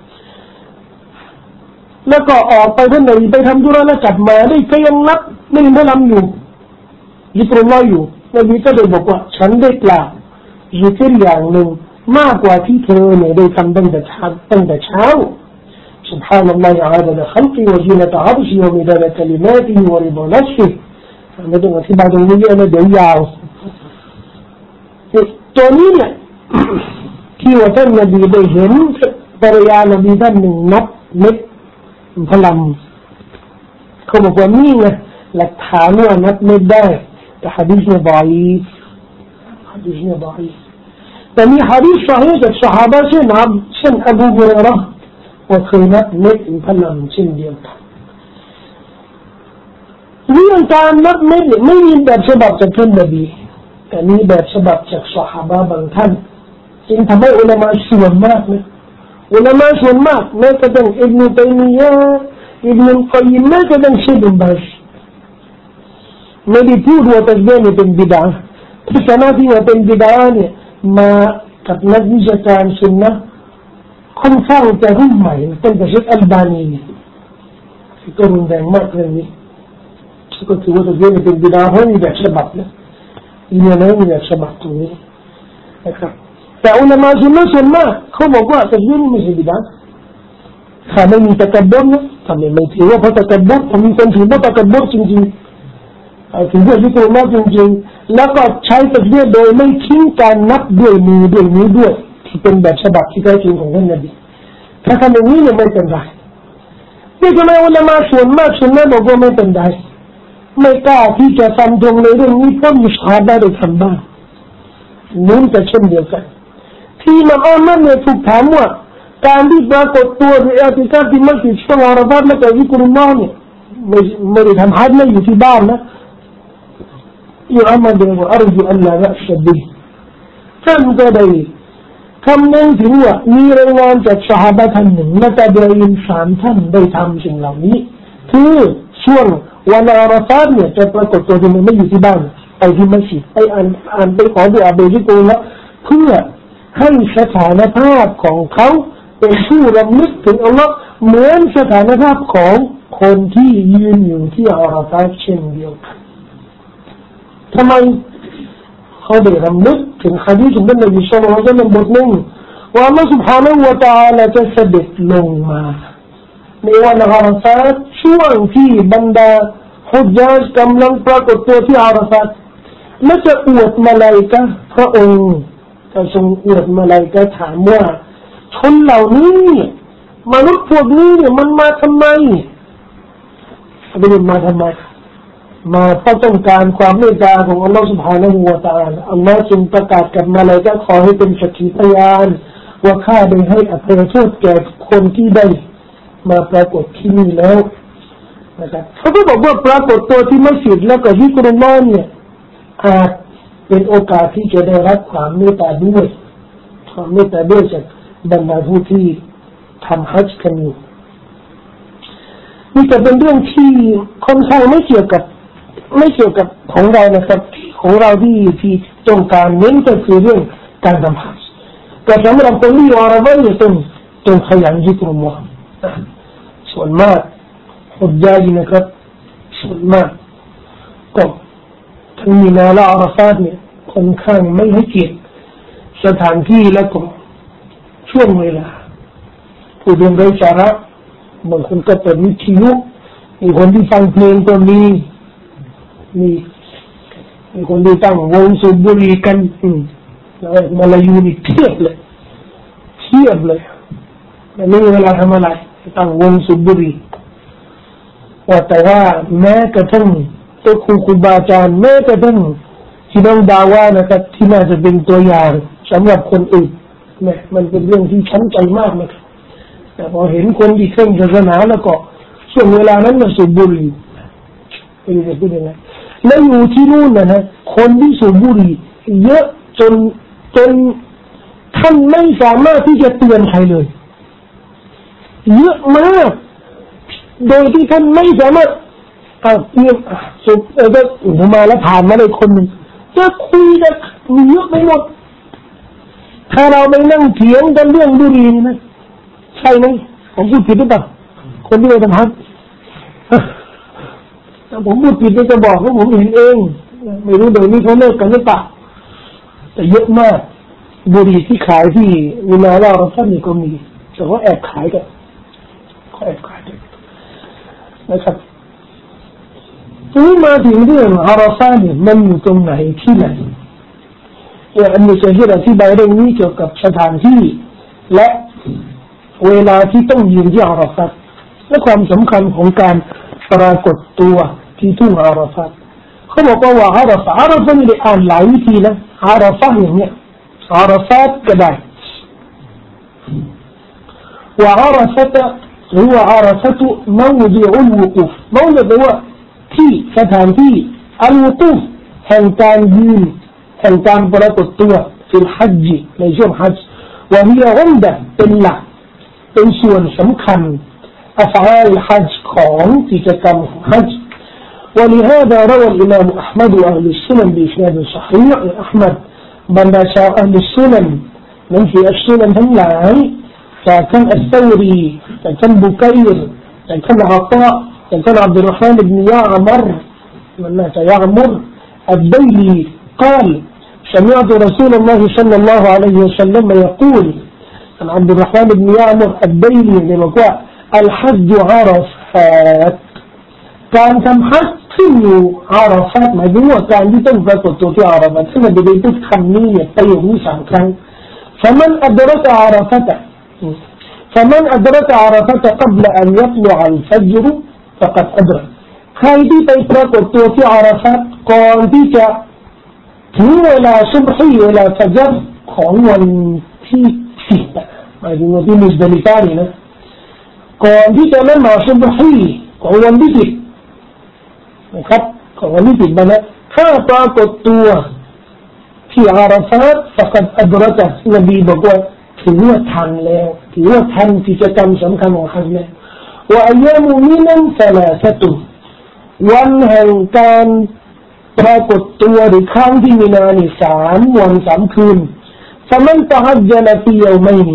แล้วก็ออกไปท่านนบีไปทำธุระแล้วกลับมาได้ก็ยังนับเม็ดอินทลัมอยู่ซิกรุลลอฮ์อยู่นบีก็ได้บอกว่าฉันได้กล่าวซิกรอย่างหนึ่งมากกว่าที่เธอเนี่ยได้ทำตั้งแต่เช้า سبحان الله عدد خلقه وزينة عرشه ومداد كلماته ورضا نفسه ไม่ต้องอธิบายตรงนี้เยอะนะเดี๋ยวยาวตัวนี้เนี่ยที่ว่าท่านนบีได้เห็นภรรยานบีท่านหนึ่งนับเม็ดพลัมเขาบอกว่านี่ไงหลักฐานว่านับเม็ดได้แต่หะดีษเนี่ยضعيف حديث ضعيف แต่มีหะดีษصحيحจากซอฮาบะห์เช่นอบูฮุรอยเราะห์ว่าเคยนับเม็ดพลัมเช่นเดียวกันเรื่องการนับเม็ดไม่มีแบบฉบับจากท่านนบีแต่มีแบบฉบับจากซอฮาบะห์บางท่านจึงทำให้อุลามะส่วนมากนะอุลามะส่วนมากแม้กระทั่งอิบนุตัยมียะห์อิบนุลกัยยิมแม้กระทั่งเชคบินบาซไม่ได้พูดว่าตัสบีห์นี่เป็นบิดอะห์ที่สมาธิว่าเป็นบิดอะห์เนี่ยมากับนักวิชาการซุนนะห์ค่อนข้างจะรุ่นใหม่ตั้งแต่เชคอัลบานีก็รุนแรงมากเรื่องนี้ก็ถือว่าตะเกียบเป็นบิดาเพราะมีแบบฉบับนะเนี่ยนะมีแบบฉบับตรงนี้นะครับแต่อุลามะส่วนมากเขาบอกว่าตะเกียบไม่ใช่บิดาถ้าไม่มีตะกบดนะทำไมไม่ถือว่าเพราะตะกบดผมมีคนถือว่าตะกบดจริงๆถือว่าที่ตัวมากจริงๆแล้วก็ใช้ตะเกียบโดยไม่ทิ้งการนับด้วยมือด้วยนิ้วด้วยที่เป็นแบบฉบับที่แท้จริงของท่านนบีถ้าทำอย่างนี้เนี่ยไม่เป็นไรนี่ทำไมอุลามะส่วนมากบอกว่าไม่เป็นไรไม่กล้าที่จะฟันธงในเรื่องนี้เพราะมีชาได้ทำบ้างนู้นจะเช่นเดียวกันที่อิหม่ามอัลมัดเนี่ยถูกถามว่าการที่ปรากฏตัวในอัติกาที่มัสยิดช่วงอาราฟาและก็วิกรุลลอฮ์เนี่ยไม่ได้ทำฮัจญ์นะอยู่ที่บ้านนะอิหม่ามอัลมัดบอกว่าอารจุอัลลาบะสบิท่านก็ได้คำนึงถึงว่ามีรายงานจากซอฮาบะท่านหนึ่งและตาบีอีน3ท่านได้ทำสิ่งเหล่านี้คือช่วงวันอาราฟาเนี่ยจะปรากฏตัวจริงไม่อยู่ที่บ้านไปที่มัสยิดไปอ่านไปขอดุอาเบริโกละเพื่อให้สถานภาพของเขาเป็นผู้รำลึกถึงอัลลอฮ์เหมือนสถานภาพของคนที่ยืนอยู่ที่อาราฟาเช่นเดียวกันทำไมเขาได้รำลึกถึงหะดีษของท่านนบีศ็อลลัลลอฮุอะลัยฮิวะซัลลัมบทหนึ่งว่าอัลลอฮ์ سبحانه และ تعالى จะเสด็จลงมาในวันอาราฟาช่วงที่บรรดาฮุจญาจกำลังปรากฏตัวที่อาราฟาและจะอวดมาลาอิกะฮ์พระองค์จะทรงอวดมาลาอิกะฮ์ถามว่าชนเหล่านี้มนุษย์พวกนี้เนี่ยมันมาทำไมมาทำไมมาเพราะต้องการความเมตตาของอัลลอฮฺ سبحانه และ تعالى อัลลอฮฺจึงประกาศกับมาลาอิกะฮ์ขอให้เป็นสักขีพยานว่าข้าได้ให้อภัยโทษแก่คนที่ได้มาปรากฏที่นี่แล้วนะครับเขาก็บอกว่าปรากฏตัวที่มัสยิดแล้วก็ที่กุรอานเนี่ยอาจเป็นโอกาสที่จะได้รับความเมตตาด้วยความเมตตาด้วยจากบรรดาผู้ที่ทำฮัจญ์กันอยู่นี่จะเป็นเรื่องที่ค่อนข้างไม่เกี่ยวกับของเรานะครับของเราที่ต้องการเน้นก็คือเรื่องการทำฮัจญ์แต่สำหรับคนที่อยู่อาราฟะเนี่ยต้องขยันซิกรุลลอฮ์ส่วนมากฮุจญาจนะครับส่วนมากก็ทั้งมีนาและอาราฟาเนี่ยค่อนข้างไม่ให้เกียรติสถานที่และก็ช่วงเวลาผู้เรียนไร้สาระบางคนก็เปิดวิทยุมีคนที่ฟังเพลงก็มีคนที่ตั้งวงสูบบุหรี่กันมาลายูนี่เทียบเลยไม่มีเวลาทำอะไรตั้งวงสูบบุหรี่แต่ว่าแม้กระทั่งตัวครูบาอาจารย์แม้กระทั่งที่น้องดาว่านะครับที่น่าจะเป็นตัวอย่างสำหรับคนอื่นเนี่ยมันเป็นเรื่องที่ช้ำใจมากนะครับแต่พอเห็นคนที่เคร่งศาสนาแล้วก็ช่วงเวลานั้นก็สูบบุหรี่ไม่รู้จะพูดยังไงแล้วอยู่ที่นู่นนะคนที่สูบบุหรี่เยอะจนท่านไม่สามารถที่จะเตือนใครเลยเยอะมากโดยที่ท่านไม่สามารถเนี่ยสูบก็มาแล้วผ่านมาเลยคนหนึ่งจะคุยกันเยอะไปหมดถ้าเราไปนั่งเถียงกันเรื่องบุหรี่นะใช่ไหมผมพูดผิดหรือเปล่าคนที่ไปทำฮัจญ์ผมพูดผิดจะบอกว่าผมเห็นเองไม่รู้เดี๋ยวนี้เขาเลิกกันหรือเปล่าแต่เยอะมากบุหรี่ที่ขายที่มินาและอาราฟานี่ก็มีแต่ว่าแอบขายกันนะครับทีนี้มาถึงเรื่องอาราฟาเนี่ยมันอยู่ตรงไหนที่ไหนอันนี้จะอธิบายเรื่องนี้เกี่ยวกับสถานที่และเวลาที่ต้องยืนที่อาราฟาและความสำคัญของการปรากฏตัวที่ทุ่งอาราฟาเขาบอกว่าอาราฟานี่ได้อ่านหลายวิธีนะอาราฟาอย่างเนี้ยอาราฟาก็ได้ว่าอาราฟาهو عرفة موضع الوقوف موضع هوที่สถานที่الوقوفแห่งการยืนแห่งการปรากฏตัวفي الحج ในช่วงฮัจญ์ وهي عمدة เป็นหลักเป็นส่วนสำคัญأفعال الحج ของกิจกรรมของฮัจญ์ ولهذا روى الإمام أحمد وأهل السنن بإسناد صحيح أحمد บรรดาชาวอัลซุนันนั้นคืออัลซุนันทั้งหลายจากท่านอัสซาวรีจากท่านบุกัยรจากท่านอาตาจากท่านอับดุลรห์มานอิบนุยะอ์มัรมันน่าจะยะมุรอัดดัยลีกล่าวسمعت رسول الله صلى الله عليه وسلم يقول عن عبد الرحمن بن يعمر الديلي เนี่ยบอกว่า الحج عرفات การทำฮัจญ์ที่อยู่อาราฟาตหมายถึงว่าการที่ต้องปรากฏตัวที่อาราฟาตซึ่งมันจะได้พูดคำนี้เนี่ยประโยคนี้3 ครั้ง فمن أدرك عرفة فمن أدرك عرفة قبل أن يطلع الفجر فقد أدرك ใครที่ไปปรากฏตัวที่อาราฟาตก่อนที่จะถึงเวลาซุบฮีเวลาฟัจรของวันที่10หมายถึงวันที่มุซดะลิฟะนี่นะก่อนที่จะละหมาดซุบฮีของวันที่10นะครับของวันที่10นะถ้าปรากฏตัวที่อาราฟาตفقد أدركนบีบอกว่าถือว่าทันแล้วถือว่าทันกิจกรรมสำคัญของฮัจญ์แล้วว่าอัยยามุมินัน3วันแห่งการปรากฏตัวหรือครั้งที่มีนานี่3 วัน 3 คืนفمن تعجل في يومين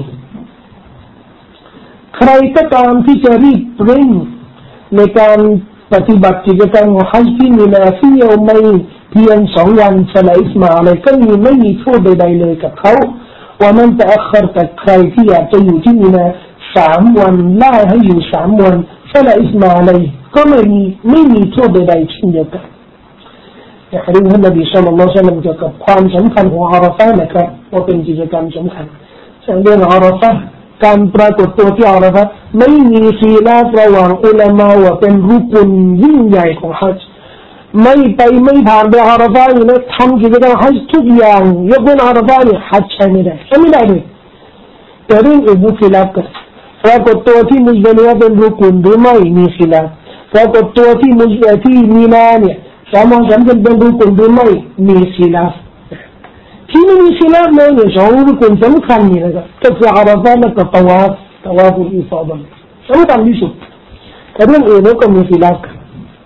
ใครก็ตามที่จะรีบเร่งในการปฏิบัติกิจกรรมของฮัจญ์ที่มีนาที่ยามไม่เพียง2 วันฟะลาอิสมาอะไรก็ไม่มีโทษใดๆเลยกับเขาว่ามันตะอัครแต่ใครที่อยากจะอยู่ที่มีนา3 วันล่าให้อยู่3 วันฟะลาอิสมาอะไรก็ไม่มีโทษใดๆเช่นเดียวกันฮะดีษของนบีศ็อลลัลลอฮุอะลัยฮิวะซัลลัมเกี่ยวกับความสำคัญของอาราฟะห์นะครับว่าเป็นกิจกรรมสำคัญเรื่องอาราฟะห์การปรากฏตัวที่อาราฟะห์ไม่มีขีลาฟระหว่างอุลามะว่าเป็นรุกุนยิ่งใหญ่ของฮัจญ์ไม่ผ่านไปอาราฟะห์นี่นะทำกิจกรรมฮัจญ์ทุกอย่างยกเว้นอาราฟะห์นี่ฮัจญ์ใช้ไม่ได้เลยแต่เรื่องอื่นมีขีลาฟกันปรากฏตัวที่มุซดะลิฟะห์เป็นรุกุนหรือไม่มีขีลาฟปรากฏตัวที่มีนาเนี่ย3 วัน3 คืนเป็นรุกุนหรือไม่มีขีลาฟที่ไม่มีขีลาฟเลยเนี่ย2 รุกุนสำคัญนี่นะครับก็คืออาราฟะห์และตะวาฟอุลอิฟาดะห์สำคัญที่สุดแต่เรื่องอื่นก็มีขีลาฟกัน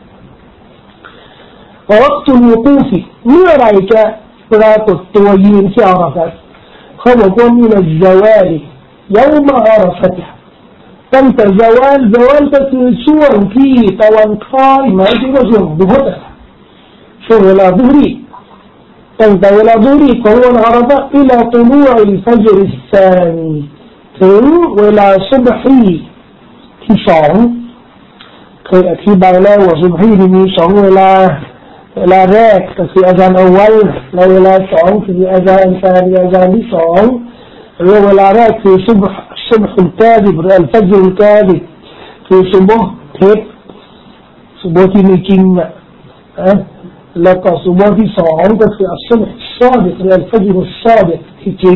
وقت الوقوف เมื่อไรจะปรากฏตัวยืนที่อาราฟะห์เขาบอกว่าمن الزوال يوم عرفة ตั้งแต่زوالก็คือช่วงที่ตะวันคล้อยหมายถึงว่าช่วงดุฮ์ช่วงเวลาดุฮรีตั้งแต่เวลาดุฮรีของวันอาราฟะห์إلى طلوع الفجر الثاني ถึงเวลาซุบฮีที่2เคยอธิบายแล้วว่าซุบฮีมี2เวลาแรกก็คืออาซานอวัลและเวลา2คืออาซานซานีอาซานที่2หรือเวลาแรกคือซุบฮุลกาดิบหรืออัลฟัจรุลกาดิบคือซุบฮ์เท็จซุบฮ์ที่มีจริงแล้วก็ซุบฮ์ที่2ก็คืออัลซุบฮ์ซอดิกหรืออัลฟัจรุลซอดิกที่จริง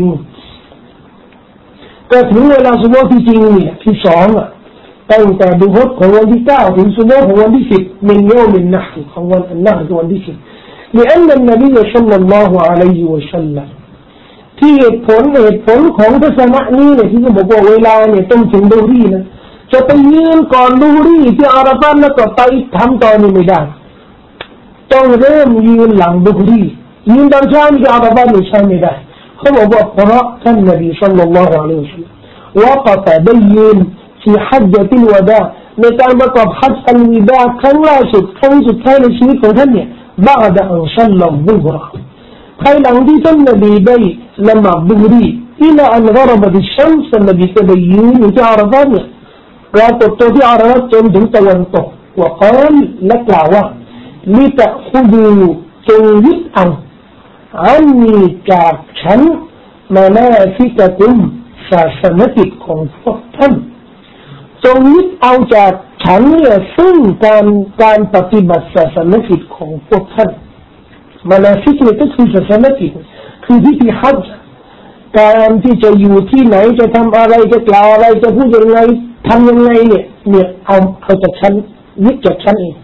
ก็ถึงเวลาซุบฮ์ที่จริงเนี่ยที่2ตั้งแต่ดุฮ์ของวันที่9ถึงซุบฮ์ของวันที่10من يوم النحر ของวันอันนัฮรวันที่10 لأن النبي صلى الله عليه وسلم ที่เหตุผลของทัศนะนี้เนี่ยที่เขาบอกว่าเวลาเนี่ยต้องถึงดุฮรีนะจะไปยืนก่อนดุฮรีที่อาราฟะห์แล้วก็ไปทำตอนนี้ไม่ได้ต้องเริ่มยืนหลังดุฮรียืนตอนเช้าที่อาราฟะห์นี่ใช้ไม่ได้เขาบอกว่าเพราะท่านนบีศ็อลลัลลอฮุอะลัยฮิวะซัลลัมวะกะฟะบัยยินفي حجة الوداع ในการประกอบฮัจญ์อัลวิดาครั้งล่าสุดครั้งสุดท้ายในชีวิตของท่านเนี่ยبعد أن صلى الظهر ภายหลังที่ท่านนบีได้ละหมาดซุบฮีإلى أن غربت الشمس นบีก็ได้ยืนอยู่ที่อาราฟะห์เนี่ยปรากฏตัวที่อาราฟะห์จนถึงตะวันตกوقال และกล่าวว่า لتأخذوا จงยึดเอาعني จากฉันمناسككم ศาสนกิจของพวกท่านจงยึดเอาจากฉันเนี่ยซึ่งการปฏิบัติศาสนกิจของพวกท่านมานาซิกเนี่ยก็คือศาสนกิจคือพิธีฮัจญ์การที่จะอยู่ที่ไหนจะทำอะไรจะกล่าวอะไรจะพูดยังไงทำยังไงเนี่ยเอาจากฉันยึดจากฉันเอง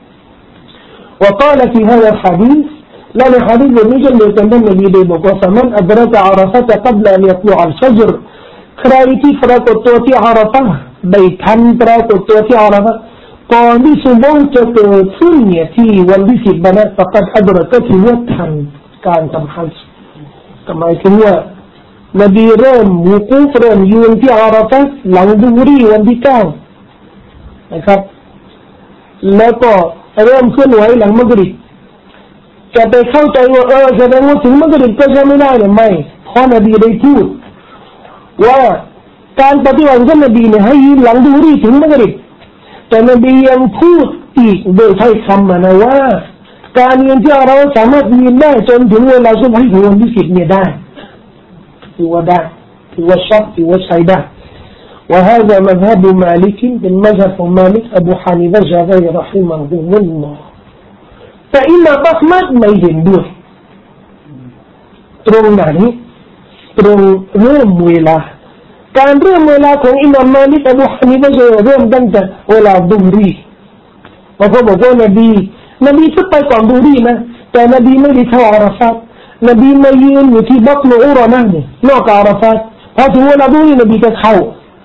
وقال في هذا الحديث لا الحديث الذي جل وعلا النبيบอกว่าفمن أدرك عرفة قبل أن يطلع الفجرใครที่ปรากฏตัวที่อาราฟะห์ได้ทันปรากฏตัวที่อาราฟะห์ก่อนที่ซุบฮ์จะเกิดขึ้นเนี่ยที่วันที่10นะفقد أدركก็ถือว่าทันการทำฮัจญ์หมายถึงว่านบีเริ่มวุกูฟเริ่มยืนที่อาราฟะห์หลังดุฮรีวันที่9นะครับแล้วก็เริ่มเคลื่อนไหวหลังมักริบจะไปเข้าใจว่าแสดงว่าถึงมักริบก็จะไม่ได้หรือไม่เพราะนบีได้พูดว่าการปฏิบัติของนบีเนี่ยให้ยืนหลังดูรีถึงมักริบแต่นบียังพูดอีกโดยใช้คำนะว่าการยืนที่เราสามารถยืนได้จนถึงเวลาซุบฮิของวันที่10เนี่ยได้ถือว่าได้ถือว่าชอบถือว่าใช้ได้وهذا مذهب مالك بالمذهب مالك أبو حنيفة الشافعي رحمه الله فإمام أحمدไม่เห็นด้วยตรงไหนตรงเรื่องเวลาการเริ่มเวลาของอิหม่ามมาลิกอบูฮานิฟะห์จะเริ่มตั้งแต่เวลาดุฮรีเพราะเขาบอกว่านบีจะไปก่อนดุฮรีนะแต่นบีไม่ได้เข้าอาราฟาตนบีมายืนอยู่ที่บัตนอุรนะนี่นอกอาราฟาตพอถึงเวลาดุฮรีนบีจะเข้า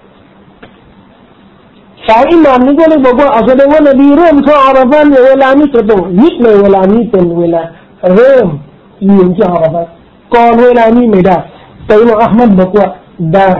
สายอิหม่ามนี่ก็เลยบอกว่าแสดงว่านบีเริ่มเข้าอาราฟาตในเวลานี้จะต้องยึดในเวลานี้เป็นเวลาเริ่มยืนที่อาราฟาตก่อนเวลานี้ไม่ได้แต่อิหม่ามอะห์มัดบอกว่าได้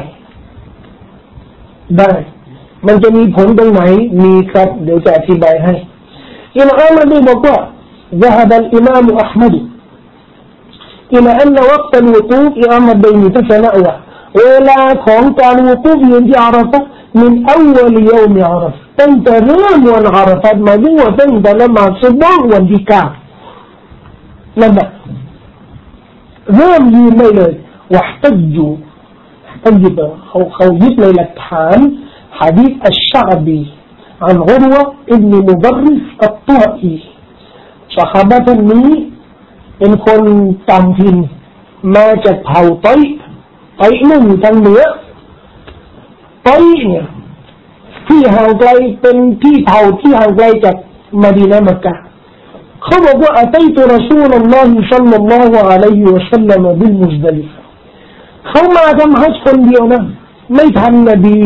มันจะมีผลตรงไหนมีครับเดี๋ยวจะอธิบายให้อิหม่ามอะห์มัดบอกว่า ذهب الإمام أحمد إلى أن وقت الوقوف إمام بين تسنأوا เวลาของการวุกูฟยืนที่อาราฟะห์من أول يوم عرفة ตั้งแต่เริ่มวันอาราฟะห์มาถึงตั้งแต่ละหมาดซุบฮ์วันที่9นั่นแหละเริ่มยืนได้เลยواحتجوا أجب أو يطلع الأتحان حديث الشعبي عن عروة ابن مضرس الطائي صحابة مني إن كن تامتين ما جتهو طيء من تنمية طيء ที่ห่างไกลเป็นที่เผ่าที่ห่างไกลจากมะดีนะห์มักกะฮ์เขาบอกว่าอะตัยตุรอซูลุลลอฮิศ็อลลัลลอฮุอะลัยฮิวะซัลลัมบิลมุซดะลิฟะห์เขามาทำฮัจญ์คนเดียวนะไม่ทันนบี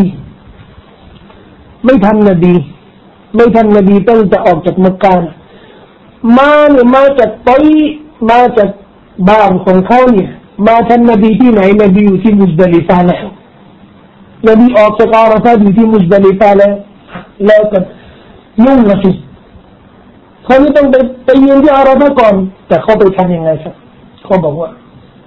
ตั้งแต่ออกจากมักกะฮ์มาจากมาจากบ้านของเขาเนี่ยมาทันนบีที่ไหนนบีอยู่ที่มุซดะลิฟะห์แล้วนบีออกจากอาราฟะห์อยู่ที่มุซดะลิฟะห์แล้วก็ยุ่งละสิเขาไม่ต้องไปยืนที่อาราฟะห์ก่อนแต่เขาไปทำยังไงครับเขาบอกว่า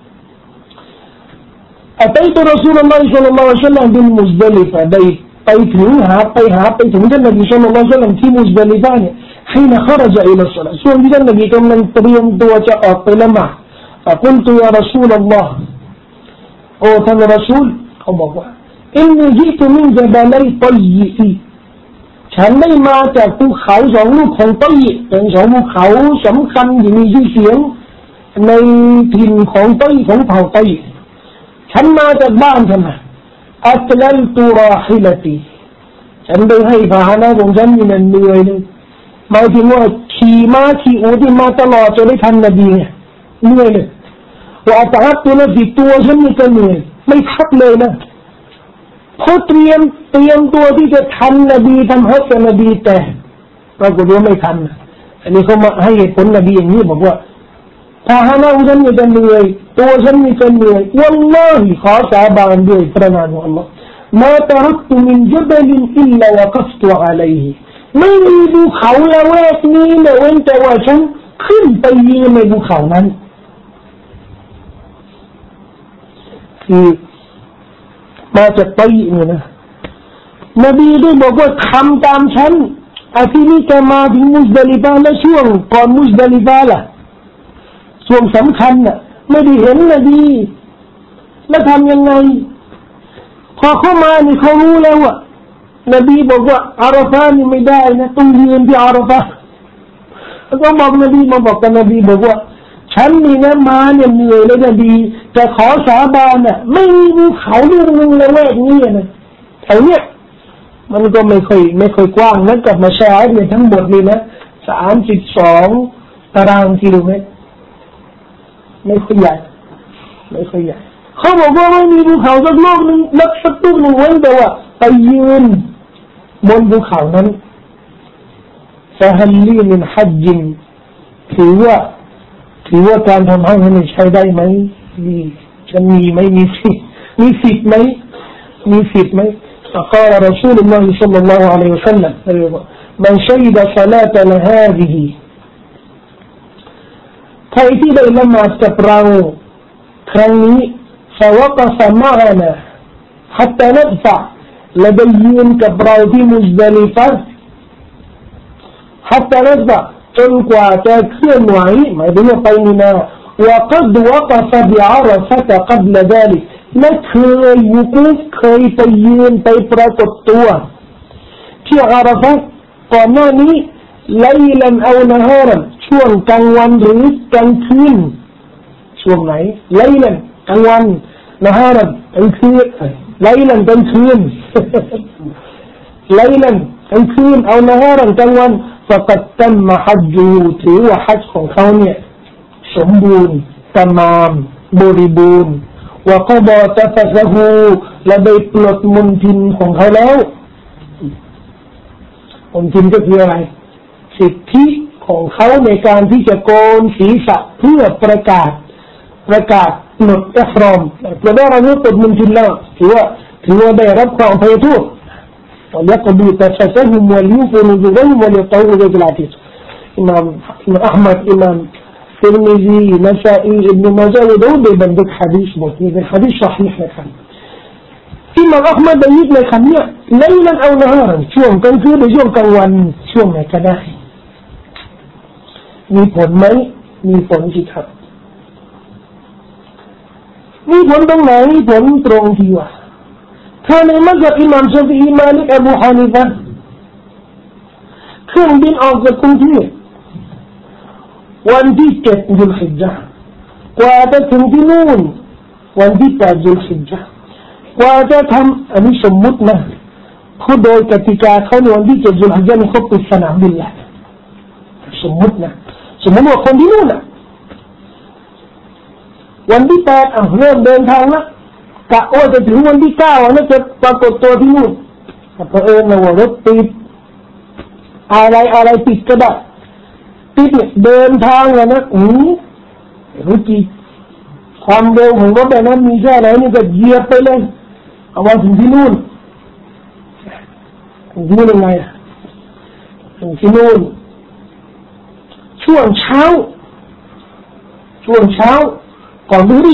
أتيت رسول الله صلى الله عليه وسلم بالمزدلفةไปถึงท่านนบี صلى الله عليه وسلم ที่มุซดะลิฟะห์เนี่ย حين خرج إلى الصلاة ช่วงที่ท่านนบีกำลังเตรียมตัวจะออกไปละหมาด فقلت يا رسول الله โอ้ท่านรอซูลเขาบอกว่า إني جئت من جبلي طيء ฉันได้มาจากภูเขาสองลูกของطيءเป็นสองภูเขาสำคัญที่มีชื่อเสียงในถิ่นของطيءของเผ่าطيءฉันมาจากบ้านฉันนะอัตลัลตุราฮิลตีฉันได้ให้พาหนะของฉันมีเหนื่อยเลยหมายถึงว่าขี่ม้าขี่อูฐมาตลอดจนได้ทันนบีเนี่ยเหนื่อยเลยว่าอัตฮัดตัวละสิตัวฉันนี่ก็เหนื่อยไม่พักเลยนะเพราะเตรียมตัวที่จะทันนบีทำฮัจญ์กับนบีแต่ปรากฏว่าไม่ทันอันนี้เขามาให้ผลนบีอย่างนี้บอกว่าพาหนะของฉันนี่ก็เหนื่อยตัวฉันนี่ก็เหนื่อยวัลลอฮิขอสาบานด้วยพระนามของอัลลอฮ์มาตรักตุมินจับลินอิลลาวะกัฟตุอะลัยฮิไม่มีภูเขาละแวกนี้เลยเว้นแต่ว่าฉันขึ้นไปยืนในภูเขานั้นคือมาจากطيءเนี่ยนะนบีได้บอกว่าทำตามฉันอาทิตย์นี้จะมาถึงมุซดะลิฟะห์และช่วงก่อนมุซดะลิฟะห์ล่ะช่วงสำคัญน่ะไม่ได้เห็นนบีแล้วทำยังไงพอเข้ามานี่เขารู้แล้วว่านบีบอกว่าอาราฟะห์นี่ไม่ได้นะต้องยืนที่อาราฟะห์แล้วก็บอกนบีมาบอกกับนบีบอกว่าฉันนี่นะมาเนี่ยเหนื่อยเลยนบีจะขอสาบานน่ะไม่มีภูเขาเรื่องนึงละแวกนี้นะแถวเนี้ยมันก็ไม่ค่อยกว้างนะกับมาชาร์เนี่ยทั้งหมดนี่นะ32 ตารางกิโลเมตรไม่ค่อยใหญ่เขาบอกว่าไม่มีภูเขาสักลูกนึงสักลูกนึงเว้นแต่ว่าไปยืนบนภูเขานั้นฟะฮัลลีมินฮัจญินถือว่าการทำให้มันใช้ได้ไหมจะมีไหมมีสิทธิ์ไหมفقال رسول الله صلى الله عليه وسلم من شهد صلاة هذه ใครที่ได้ละหมาดกับเราครั้งนี้ فوقف معنا حتى ندفع และได้ยืนกับเราที่มุซดะลิฟะห์ حتى ندفع จนกว่าจะเคลื่อนไหวหมายถึงว่าไปมินา وقد وقف بعرفة قبل ذلك และเคยวุกูฟเคยไปยืนไปปรากฏตัวที่อาราฟะห์ก่อนหน้านี้ไลลันเอานะฮารันช่วงกลางวันหรือกลางคืนช่วงไหนไลลันกลางวันนะฮารันกลางคืนไลลันกลางคืนไลลันกลางคืนเอานะฮารันกลางวันفقد تم حجه ถือว่าฮัจญ์ของเขาเนี่ยสมบูรณ์ตามามบริบูรณ์وقضى تفثه และได้ปลดมลทินของเขาแล้วมลทินก็คืออะไรสิทธิของเขาในการที่จะโกนศีรษะเพื่อประกาศปลดอิหรอมปลดอะไรนี่ปลดมลทินแล้วถือว่าได้รับความอภัยโทษوليقضوا تفثهم وليوفوا نذورهم وليطوفوا بالعتيق إمام أحمد إمام الترمذي نسائي ابن ماجه وداود بندق حديث مفيد الحديث صحيح لكن إمام أحمد بيجيب لك ليلا أو نهاراช่วงกลางคืนหรือช่วงกลางวันช่วงไหนก็ได้มีผลไหมมีผลสิครับมีผลตรงไหนมีผลตรงที่ว่าถ้าในมัซฮับอิหม่ามชาฟิอีมาลิกอบูฮานิฟะห์เครื่องบินออกจากกรุงเทพวันที่7ซุลฮิจญะห์กว่าจะถึงที่นู่นวันที่8ซุลฮิจญะห์กว่าจะทำอันนี้สมมุตินะเขาโดยกติกาเขาในวันที่7ซุลฮิจญะห์เขาปิดสนามบินแล้วสมมุติว่าคนที่นู่นน่ะวันที่8เริ่มเดินทางแล้วกะว่าจะถึงวันที่9แล้วจะปรากฏตัวที่นู่นแต่เผอิญว่ารถติดอะไรติดก็ได้ติดเนี่ยเดินทางแล้วนะรู้กี่ความเร็วของรถแบบนั้นมีแค่ไหนนี่ก็เหยียบไปเลยเอาว่าถึงที่นู่นยังไงถึงที่นู่นช่วงเช้าก่อนดูดิ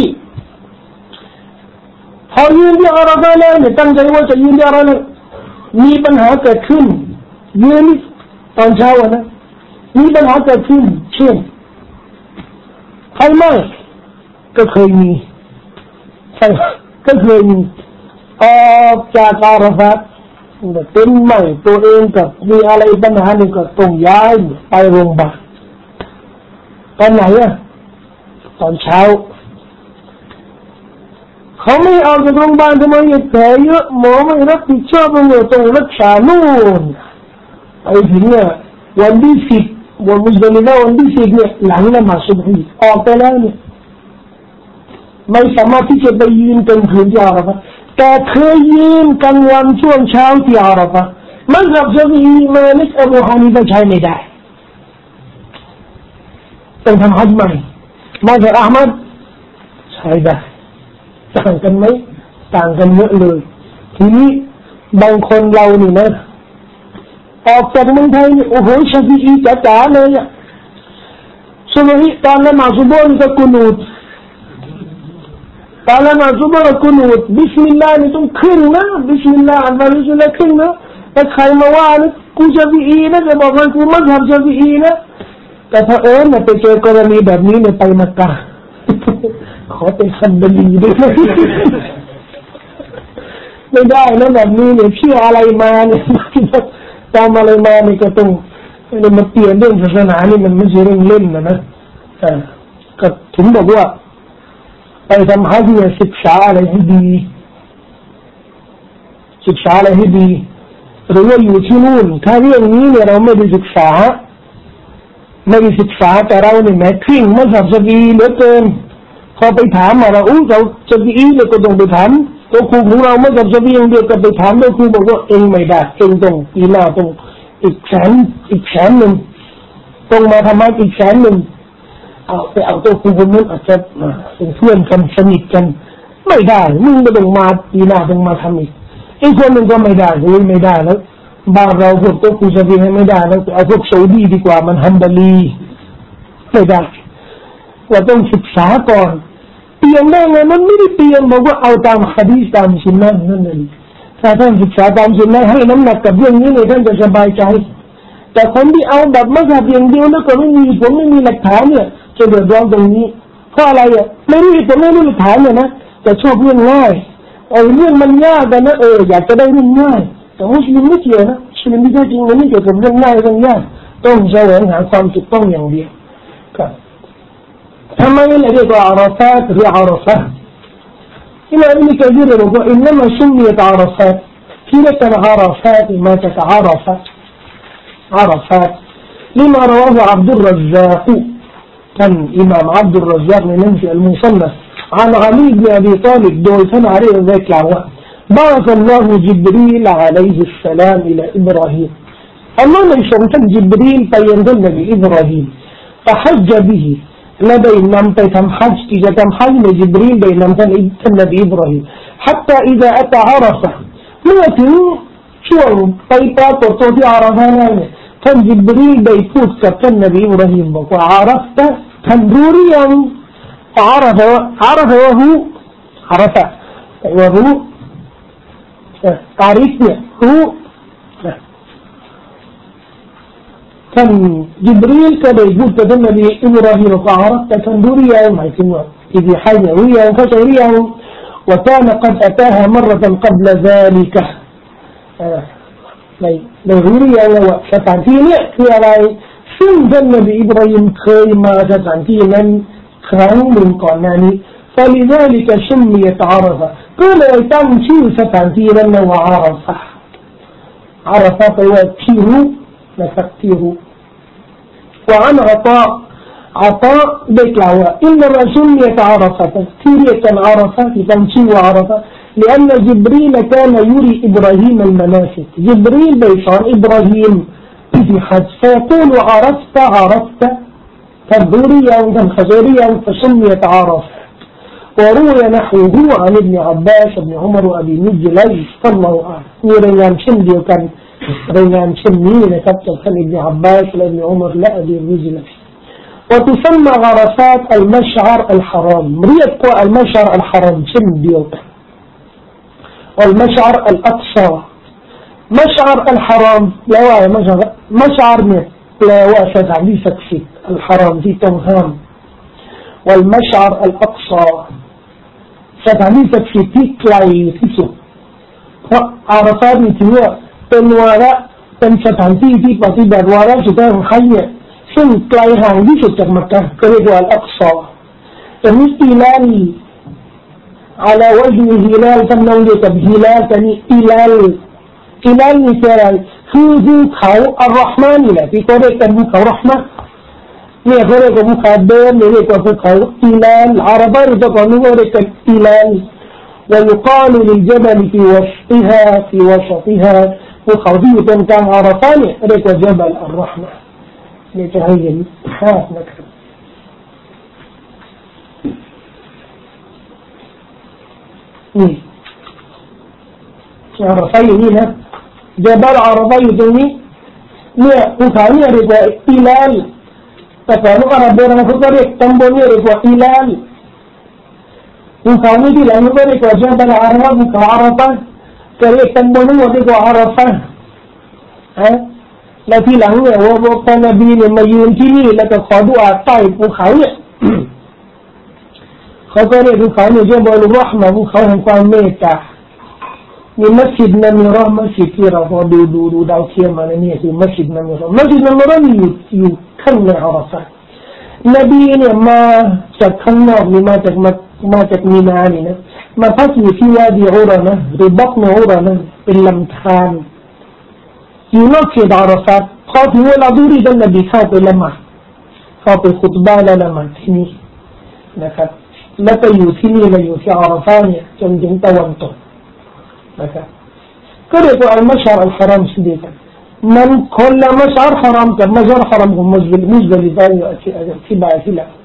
พอยืนที่อาราฟะห์แล้วเนี่ยตั้งใจว่าจะยืนที่อาราฟะห์มีปัญหาเกิดขึ้นยืนตอนเช้านะมีปัญหาเกิดขึ้นเช่นไฟไหม้ก็เคยมีก็เคยมีออกจากอาราฟะห์เป็นใหม่ตัวเองกับมีอะไรปัญหาหนึ่งก็ต้องย้ายไปโรงพยาบาลตอนไหนตอนเช้าเขาไม่เอาจากโรงพยาบาลทำไมแผลเยอะหมอไม่รับผิดชอบเลยต้องรักษานู่นไอ้ถึงเนี่ยวันที่10วันมุสลิมวันที่10เนี่ยหลังละหมาดซุบฮีออกไปแล้วเนี่ยไม่สามารถที่จะไปยืนกลางคืนที่อาราฟะห์แต่เคยยืนกลางวันช่วงเช้าที่อาราฟะห์มัซฮับชาฟิอีมาลิกอบูฮานิฟะห์ใช้ไม่ได้ต้องทำฮัจญ์ใหม่มัซฮับอะห์มัดใช้ได้ต่างกันไหมต่างกันเยอะเลยทีนี้บางคนเรานี่นะออกจากเมืองไทยโอ้โหชาฟิอีจ๋าเลยซุบฮีตอนละหมาดซุบฮ์ก็กุนูตตอนละหมาดซุบฮ์ก็กุนูตบิสมิลลาห์นี่ต้องขึ้นนะบิสมิลลาห์อัลลอฮฺบิสมิลลาห์ขึ้นนะแต่ใครมาว่านะกูชาฟิอีนะจะบอกว่ากูมัซฮับชาฟิอีนะแต่พอไปเจอกรณีแบบนี้เนี่ยไปมักกะห์ขอเป็นคันบลีด้วยไม่ได้นะแบบนี้เนี่ยเชื่ออะไรมาเนี่ยตามอะไรมาเนี่ยก็ต้องมาเปลี่ยนเรื่องศาสนานี่มันไม่ใช่เรื่องเล่นนะก็ถึงบอกว่าไปทำฮัจญ์เนี่ยศึกษาอะไรให้ดีหรือว่าอยู่ที่นู่นถ้าเรื่องนี้เนี่ยเราไม่ได้ศึกษาแต่เราเนี่ยแม้คริ่งมัซฮับชาฟิอีเหลือเกินพอไปถามเราเราชาฟิอีเนี่ยก็ต้องไปถามตัวครูของเราไม่กับชาฟิอีอย่างเดียวก็ไปถามตัวครูบอกว่าเองไม่ได้เองต้องปีหน้าต้องอีกแสนหนึ่งต้องมาทำให้อีกแสนหนึ่งเอาตัวครูคนนั้นอาจจะเป็นเพื่อนกันสนิทกันไม่ได้มึงก็ต้องมาปีหน้าต้องมาทำอีกคนหนึ่งก็ไม่ได้แล้วบ้านเราพวกตัวกูจะเรียนไม่ได้แล้วเอาพวกซาอุดีดีกว่ามันฮัมบาลีไม่ได้เราต้องศึกษาก่อนเปลี่ยนได้ไงมันไม่ได้เปลี่ยนบอกว่าเอาตามหะดีษตามสุนนะนั่นเองถ้าท่านศึกษาตามสุนนะให้น้ำหนักกับเรื่องนี้เลยท่านจะสบายใจแต่คนที่เอาแบบมัซฮับอย่างเดียวแล้วก็ไม่มีผมไม่มีหลักฐานเนี่ยจะเดือดร้อนตรงนี้เพราะอะไรอ่ะไม่รู้ผมไม่รู้หลักฐานเนี่ยนะแต่ชอบเรื่องง่ายเรื่องมันยากแต่นะอยากจะได้เรื่องง่ายแต่มุสลิมไม่เกี่ยวนะมุสลิมที่แท้จริงมันไม่เกี่ยวกับเรื่องง่ายเรื่องยากต้องแสวงหาความถูกต้องอย่างเดียวครับทำไมเราเรียกว่าอาราฟาตหรืออาราฟะอิมาอิบนุกะซีรบอกว่าอินนัมาซุมมิยะอาราฟาตที่เรียกกันอาราฟาตมาจากอาราฟะعرفات لما رواه عبد الرزاق كان إمام عبد الرزاق من ننسي المصنف عن علي بن أبي طالب دول كان عليه ذلك العوام بعث الله جبريل عليه السلام إلى إبراهيم الله يشرط جبريل فينزل بإبراهيم فحج به لبين نمت تمحج تجا تمحج جبريل بين نمت النبي إبراهيم حتى إذا أتى عرفة لكن شو طيبات وطوتي عرفاناท่านจิบรีลได้พูดกับท่านนบีอิบราฮิมบอกว่าอารัฟตะท่านรู้หรือยังอารัฟะว่าหูอารัฟะว่าหูการิฟเนี่ยหูท่านจิบรีลก็ได้พูดกับท่านนบีอิบราฮิมบอกว่าอารัฟตะท่านรู้หรือยังหมายถึงว่าที่ที่ให้เนี่ยรู้ยังเข้าใจหรือยังوكان قد أتاها مرة قبل ذلكในรู้หรือยังว่าสถานที่นี้คืออะไรซึ่งท่านนบีอิบราฮิมเคยมาสถานที่นั้นครั้งหนึ่งก่อนหน้านี้ فلذلك سميت عرفة ก็เลยตั้งชื่อสถานที่นั้นว่าอาราฟะอาราฟะแปลว่าที่รู้นะครับที่รู้وعن عطاءได้กล่าวว่า إنما سميت عرفة ที่เรียกกันอาราฟะที่ตั้งชื่อว่าอาราฟะلأن جبريل كان يري إبراهيم المناسك جبريل بيصان إبراهيم في حج فيقول عرفت تبوريا وخزوريا فسميت عرفة وروي نحوه عن ابن عباس ابن عمر وأبي مجلس الله أعلم وريان شندي وكان ريان شمي لكتب كان ابن عباس وابن عمر لا أبي مجلس وتسمى عرفات المشعر الحرام ريق المشعر الحرام شندي وكان والمشعر الأقصى مشعر الحرام لا مشعر لا واسد عليه سكسي الحرام دي تنهام والمشعر الأقصى سد عليه سكسي تكلاي تسو عرفات نتوى تنوارا تنشتانتي في بطيبة الوارا ستان خيّة سن كلاي هاو دي ستر مكة كريدوا الأقصى تنستيلان على وجه هلال تنولي هلال تني هلال مثالคือเขาอัลลอฮ์มานี่แหละที่เขาเรียกกันภูเขาเราะห์มะห์เนี่ยเขาเรียกว่าภูเขาเดิมเรียกว่าภูเขาฮิลาลอาหรับเรียกว่าเรียกกันฮิลาล ويقال للجبل في وسطها ภูเขาที่อยู่ตรงกลางอาราฟะห์เนี่ยเรียกว่าجبل الرحمةนี่จะให้เห็นภาพนะครับนี่อาราฟะห์อย่างนี้นะجبل عرفة يدني لا وكاني رجع إلال تكانوا عربنا فكرة تنبوني رجع إلال وكاني دي لأنه رجع جبل عرفة وكعرفة كريه تنبوني ورجع عرفة لا في لانه وكان بين ما ينتهي لك خدوا الطيب وخاوية خاطر وكاني جبل الرحمة وخاوهم كان ميتاมีมัสยิดนามิเราะห์มัสยิดที่เราพอดูดาวเทียมมาเนี่ยคือมัสยิดนามิเราะห์อยู่ข้างในอาราฟะห์นบีเนี่ยมาจากข้างนอกนี่มาจากมีนานี่นะมาพักอยู่ที่วาดีอุรานะหรือบักนอุรานะเป็นลำธารอยู่นอกเขตอาราฟะห์พอถึงเวลาดูรีนบีเข้าไปละหมาดเข้าไปคุตบะห์และละหมาดที่นี่นะครับแล้วก็อยู่ที่นี่มาอยู่ที่อาราฟะห์เนี่ยจนถึงตะวันตกนะครับก็เรียกว่าอัลมัชอัรอัลฮารามสิเดีกันมันคนละมัชอัรฮารามกับมัชอัรฮารามของมุสลิมที่บายที่ละ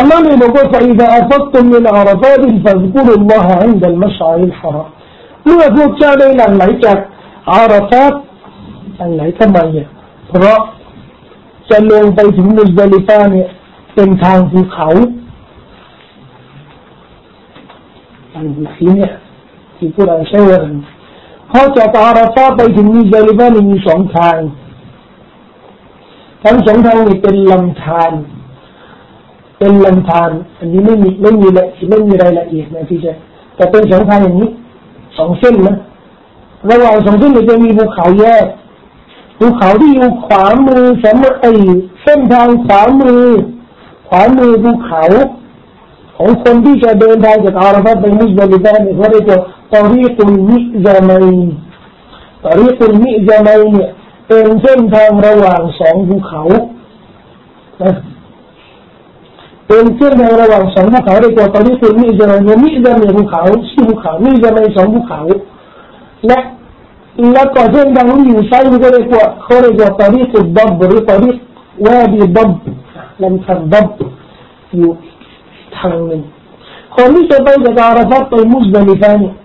Allahนี่บอกว่า فإذا أفضتم من عرفات فاذكروا الله عند المشعر الحرام เมื่อพวกเจ้าได้หลั่งไหลจากอาราฟาตหลั่งไหลทำไมเนี่ยเพราะจะลงไปถึงมุซดะลิฟะเนี่ยเป็นทางภูเขาทางภูเขาเนี่ยที่กุรอานใช้ว่าพอจากอาราฟาตไปถึงมุซดะลิฟะมีสองทางทั้งสองทางนี่เป็นลำธารเป็นลำธารอันนี้ไม่มีรายละเอียดนะที่จะแต่เป็นสองทางอย่างนี้สองเส้นนะระหว่างสองเส้นจะมีภูเขาแยกภูเขาที่อยู่ขวามือสำหรับเส้นทางขวามือภูเขาของคนที่จะเดินทางจากอาราฟาตไปมุซดะลิฟะเนี่ยเขาเรียกว่าตอรีกุลมิซะมัยเนี่ยเป็นเส้นทางระหว่างสองภูเขาเป็นเส้นทางระหว่างสองภูเขาเรียกว่าตอรีกุลมิซะมัยเนี่ยภูเขาชื่อภูเขามิซะมัยสองภูเขาและก็เส้นทางที่อยู่ซ้ายมือเขาเรียกว่าตอรีกุลดับหรือตอรีกวาดีดับลำธารดับอยู่ทางหนึ่งคนที่จะไปจากอาราฟาตไปมุซดะลิฟะเนี่ย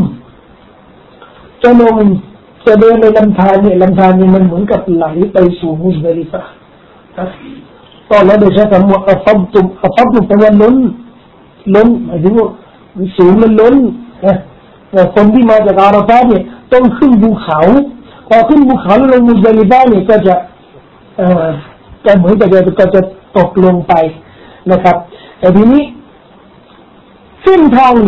จะเดินในลำธารเนี่ยมันเหมือนกับไหลไปสู่มุซดะลิฟะตอนนั้นเดี๋ยวใช้คำว่าอัฟฎตุแปลว่าล้นหมายถึงว่าสูงมันล้นแต่คนที่มาจากอาราฟาตเนี่ยต้องขึ้นภูเขาพอขึ้นภูเขาลงมุซดะลิฟะเนี่ยก็เหมือนก็จะตกลงไปนะครับแต่ทีนี้เส้นทาง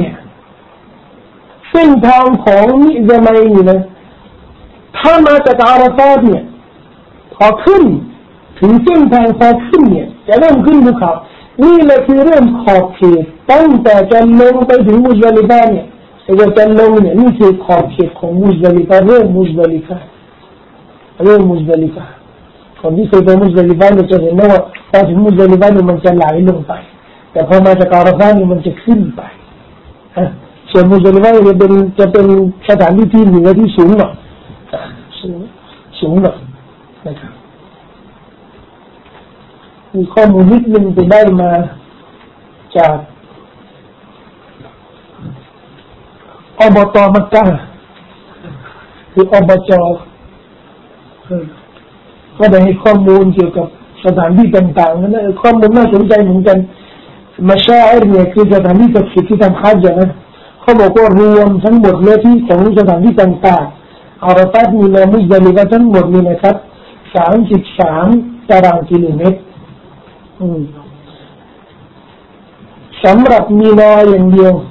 ของมิซะมัยนี่นะถ้ามาจากอาราฟาตเนี่ยพอขึ้นถึงเส้นทางพอขึ้นเนี่ยจะเริ่มขึ้นภูเขานี่แหละคือเริ่มขอบเขตตั้งแต่จะลงไปถึงมุซดะลิฟะเนี่ยจะลงเนี่ยนี่คือขอบเขตของมุซดะลิฟะเริ่มมุซดะลิฟะคนที่เคยไปมุซดะลิฟะเนี่ยจะเห็นว่าพอถึงมุซดะลิฟะเนี่ยมันจะไหลลงไปแต่พอมาจากอาราฟาตเนี่ยมันจะขึ้นไปส่วนมุซดะลิฟะจะเป็นสถานที่ที่เหนือที่สูงหน่อยนะครับมีข้อมูลนิดนึงไปได้มาจากอบต.มักกะห์คืออบจ.ก็ได้ให้ข้อมูลเกี่ยวกับสถานที่ต่างๆนั่นข้อมูลน่าสนใจเหมือนกันมัชอาอิรเนี่ยคือสถานที่ศักดิ์สิทธิ์ที่ทำฮัจญ์นะเขาบอกว่ารวมทั้งหมดเนื้อที่ของสถานที่ต่างๆอาราฟาตมีนามุซดะลิฟะทั้งหมดนี่นะครับ33ตารางกิโลเมตรสำหรับมีนาอย่างเดียว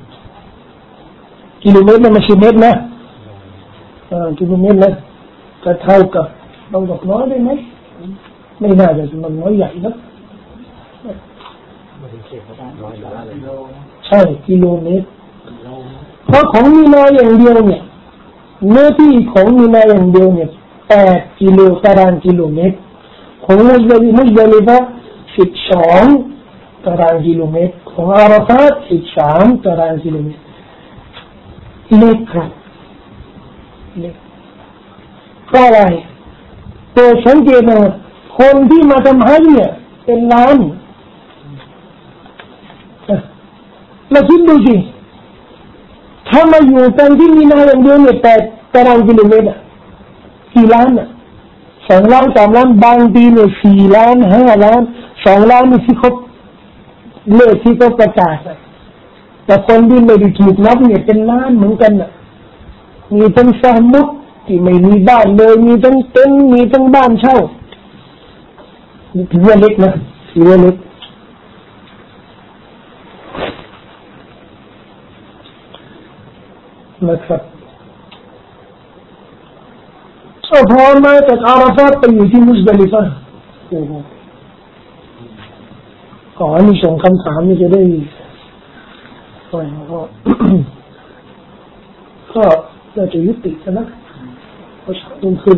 กิโลเมตรนะไม่ใช่เมตรนะกิโลเมตรนะก็เท่ากับบางบอกน้อยได้ไหมไม่น่าจะมันน้อยใหญ่นะใช่กิโลเมตรเพราะของมีนาอย่างเดียวเนี่ยเนื้อที่ของมีนาอย่างเดียวเนี่ย8กิโลตารางกิโลเมตรของมุซดะลิฟะ12ตารางกิโลเมตรของอาราฟาต13ตารางกิโลเมตรเล็กครับเล็กเพราะอะไรตัวสังเกตนะคนที่มาทำฮัจญ์เนี่ยเป็นล้านแล้วคิดดูสิถ้ามาอยู่กันที่มีนาอย่างเดียวเนี่ย8ตารางกิโลเมตรกี่ล้าน2 ล้าน3 ล้านบางปีเนี่ย4 ล้าน5 ล้าน2 ล้านนี่ที่เขาเลขที่เขาประกาศแต่คนที่ไม่ได้ถูกนับเนี่ยเป็นล้านเหมือนกันมีทั้งสมุดที่ไม่มีบ้านเลยมีทั้งเต็นท์มีทั้งบ้านเช่าถือว่าเล็กนะถือว่าเล็กนะครับพอมาจากอาราฟาตไปอยู่ที่มุซดะลิฟะขอให้ส่งคำถามนี่จะได้ก็น่าจะยุตินะเพราะต้องขึ้น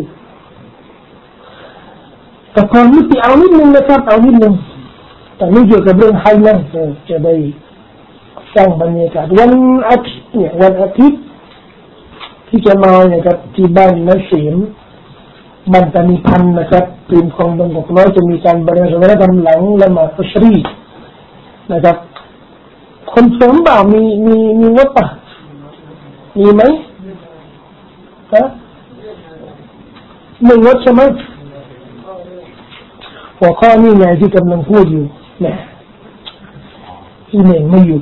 แต่ก่อนยุติเอานิดนึงนะครับเอานิดนึงแต่ไม่เกี่ยวกับเรื่องฮัจญ์นะจะได้สร้างบรรยากาศวันอาทิตย์ที่จะมาเนี่ยครับที่บ้านนักศิลป์บ้านตานีพันนะครับทีมของบางกอกน้อยจะมีการบริหารวัฒนธรรมหลังละหมาดอัชรีนะครับคนเสริมบ่ามีงบป่ะมีไหมฮะ1 งดใช่ไหมหัวข้อนี้ไงที่กำลังพูดอยู่แหมที่เน่งไม่อยู่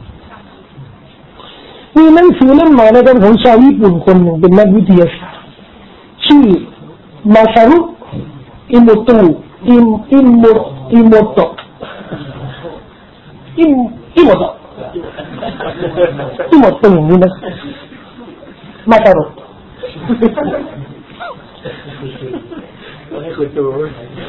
มีหนังสือเล่มใหม่นะครับของชาวญี่ปุ่นคนหนึ่งเป็นนักวิทยาศาสตร์ชื่อมาซารุอิโมโตะอิโมโตะอย่างนี้นะมาซารุให้คุณดูไม่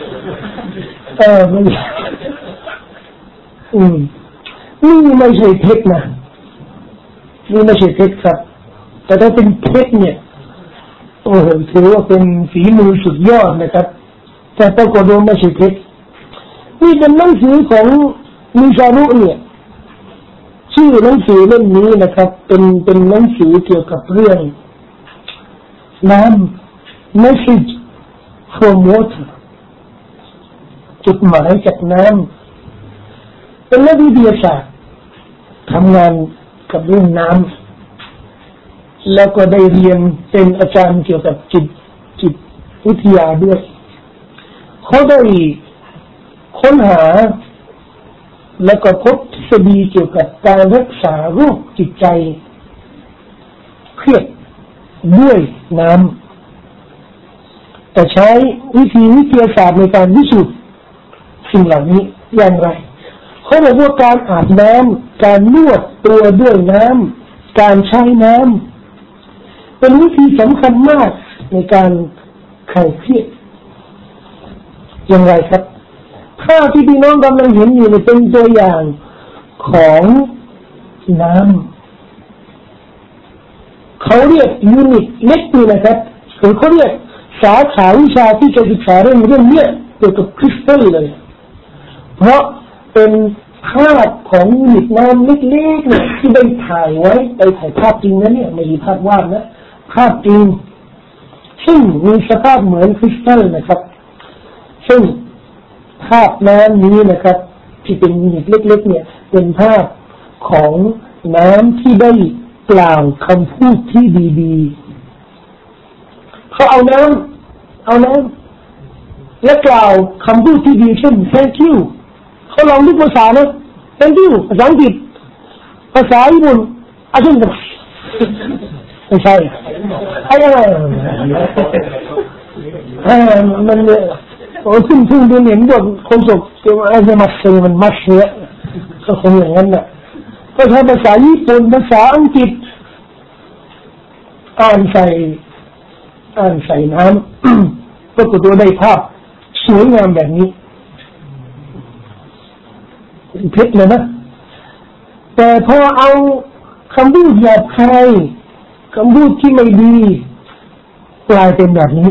นี่ไม่ใช่เพชรนะนี่ไม่ใช่เพชรครับแต่ถ้าเป็นเพชรเนี่ยโอ้โหถือว่าเป็นฝีมือสุดยอดนะครับแต่ปรากฏว่าไม่ใช่เพชรนี่เป็นหนังสือของมิซารุเนี่ยชื่อหนังสือเล่มนี้นะครับเป็นหนังสือเกี่ยวกับเรื่องน้ำ message from water จุดหมายจากน้ำเป็นนักวิทยาศาสตร์ทำงานกับเรื่องน้ำแล้วก็ได้เรียนเป็นอาจารย์เกี่ยวกับจิตวิทยาด้วยเขาได้ค้นหาแล้วก็พบทฤษฎีเกี่ยวกับการรักษาโรคจิตใจเครียดด้วยน้ำแต่ใช้วิทยาศาสตร์ในการพิสูจน์สิ่งเหล่านี้อย่างไรเขาบอกว่าการอาบน้ำการนวดตัวด้วยน้ำการใช้น้ำเป็นวิธีสำคัญมากในการคลายเครียดอย่างไรครับภาพที่พี่น้องกำลังเห็นอยู่เป็นตัวอย่างของน้ำเขาเรียกยูนิตเล็กนี่นะครับหรือเขาเรียกสาขาวิชาที่จะศึกษาเรื่องนี้เกี่ยวกับคริสตัลเลยเพราะเป็นภาพของยูนิตน้ำเล็กๆเนี่ยที่ได้ถ่ายไว้ไปถ่ายภาพจริงนะเนี่ยไม่ใช่ภาพวาดนะภาพจริงซึ่งมีสภาพเหมือนคริสตัลนะครับซึ่งภาพน้ำนี้นะครับที่เป็นยูนิตเล็กๆเนี่ยเป็นภาพของน้ำที่ได้กล่าวคำพูดที่ดีๆเขาเอาน้ำและกล่าวคำพูดที่ดีเช่น thank you เขาลองนึกภาษานะ thank you ภาษาอังกฤษภาษาญี่ปุ่นอาจารย์ไม่ใช่อะไรมันโอ้ซึ่งดูเหมือนบทคนจบอะไรมาเซมันมาเสียก็คงอย่างนั้นแหละก็ใช้ภาษาญี่ปุ่นภาษาอังกฤษอ่านใส่น้ำก็ตัวได้ภาพสวยงามแบบนี้เพชรเลยนะแต่พอเอาคำพูดหยาบคายคำพูดที่ไม่ดีกลายเป็นแบบนี้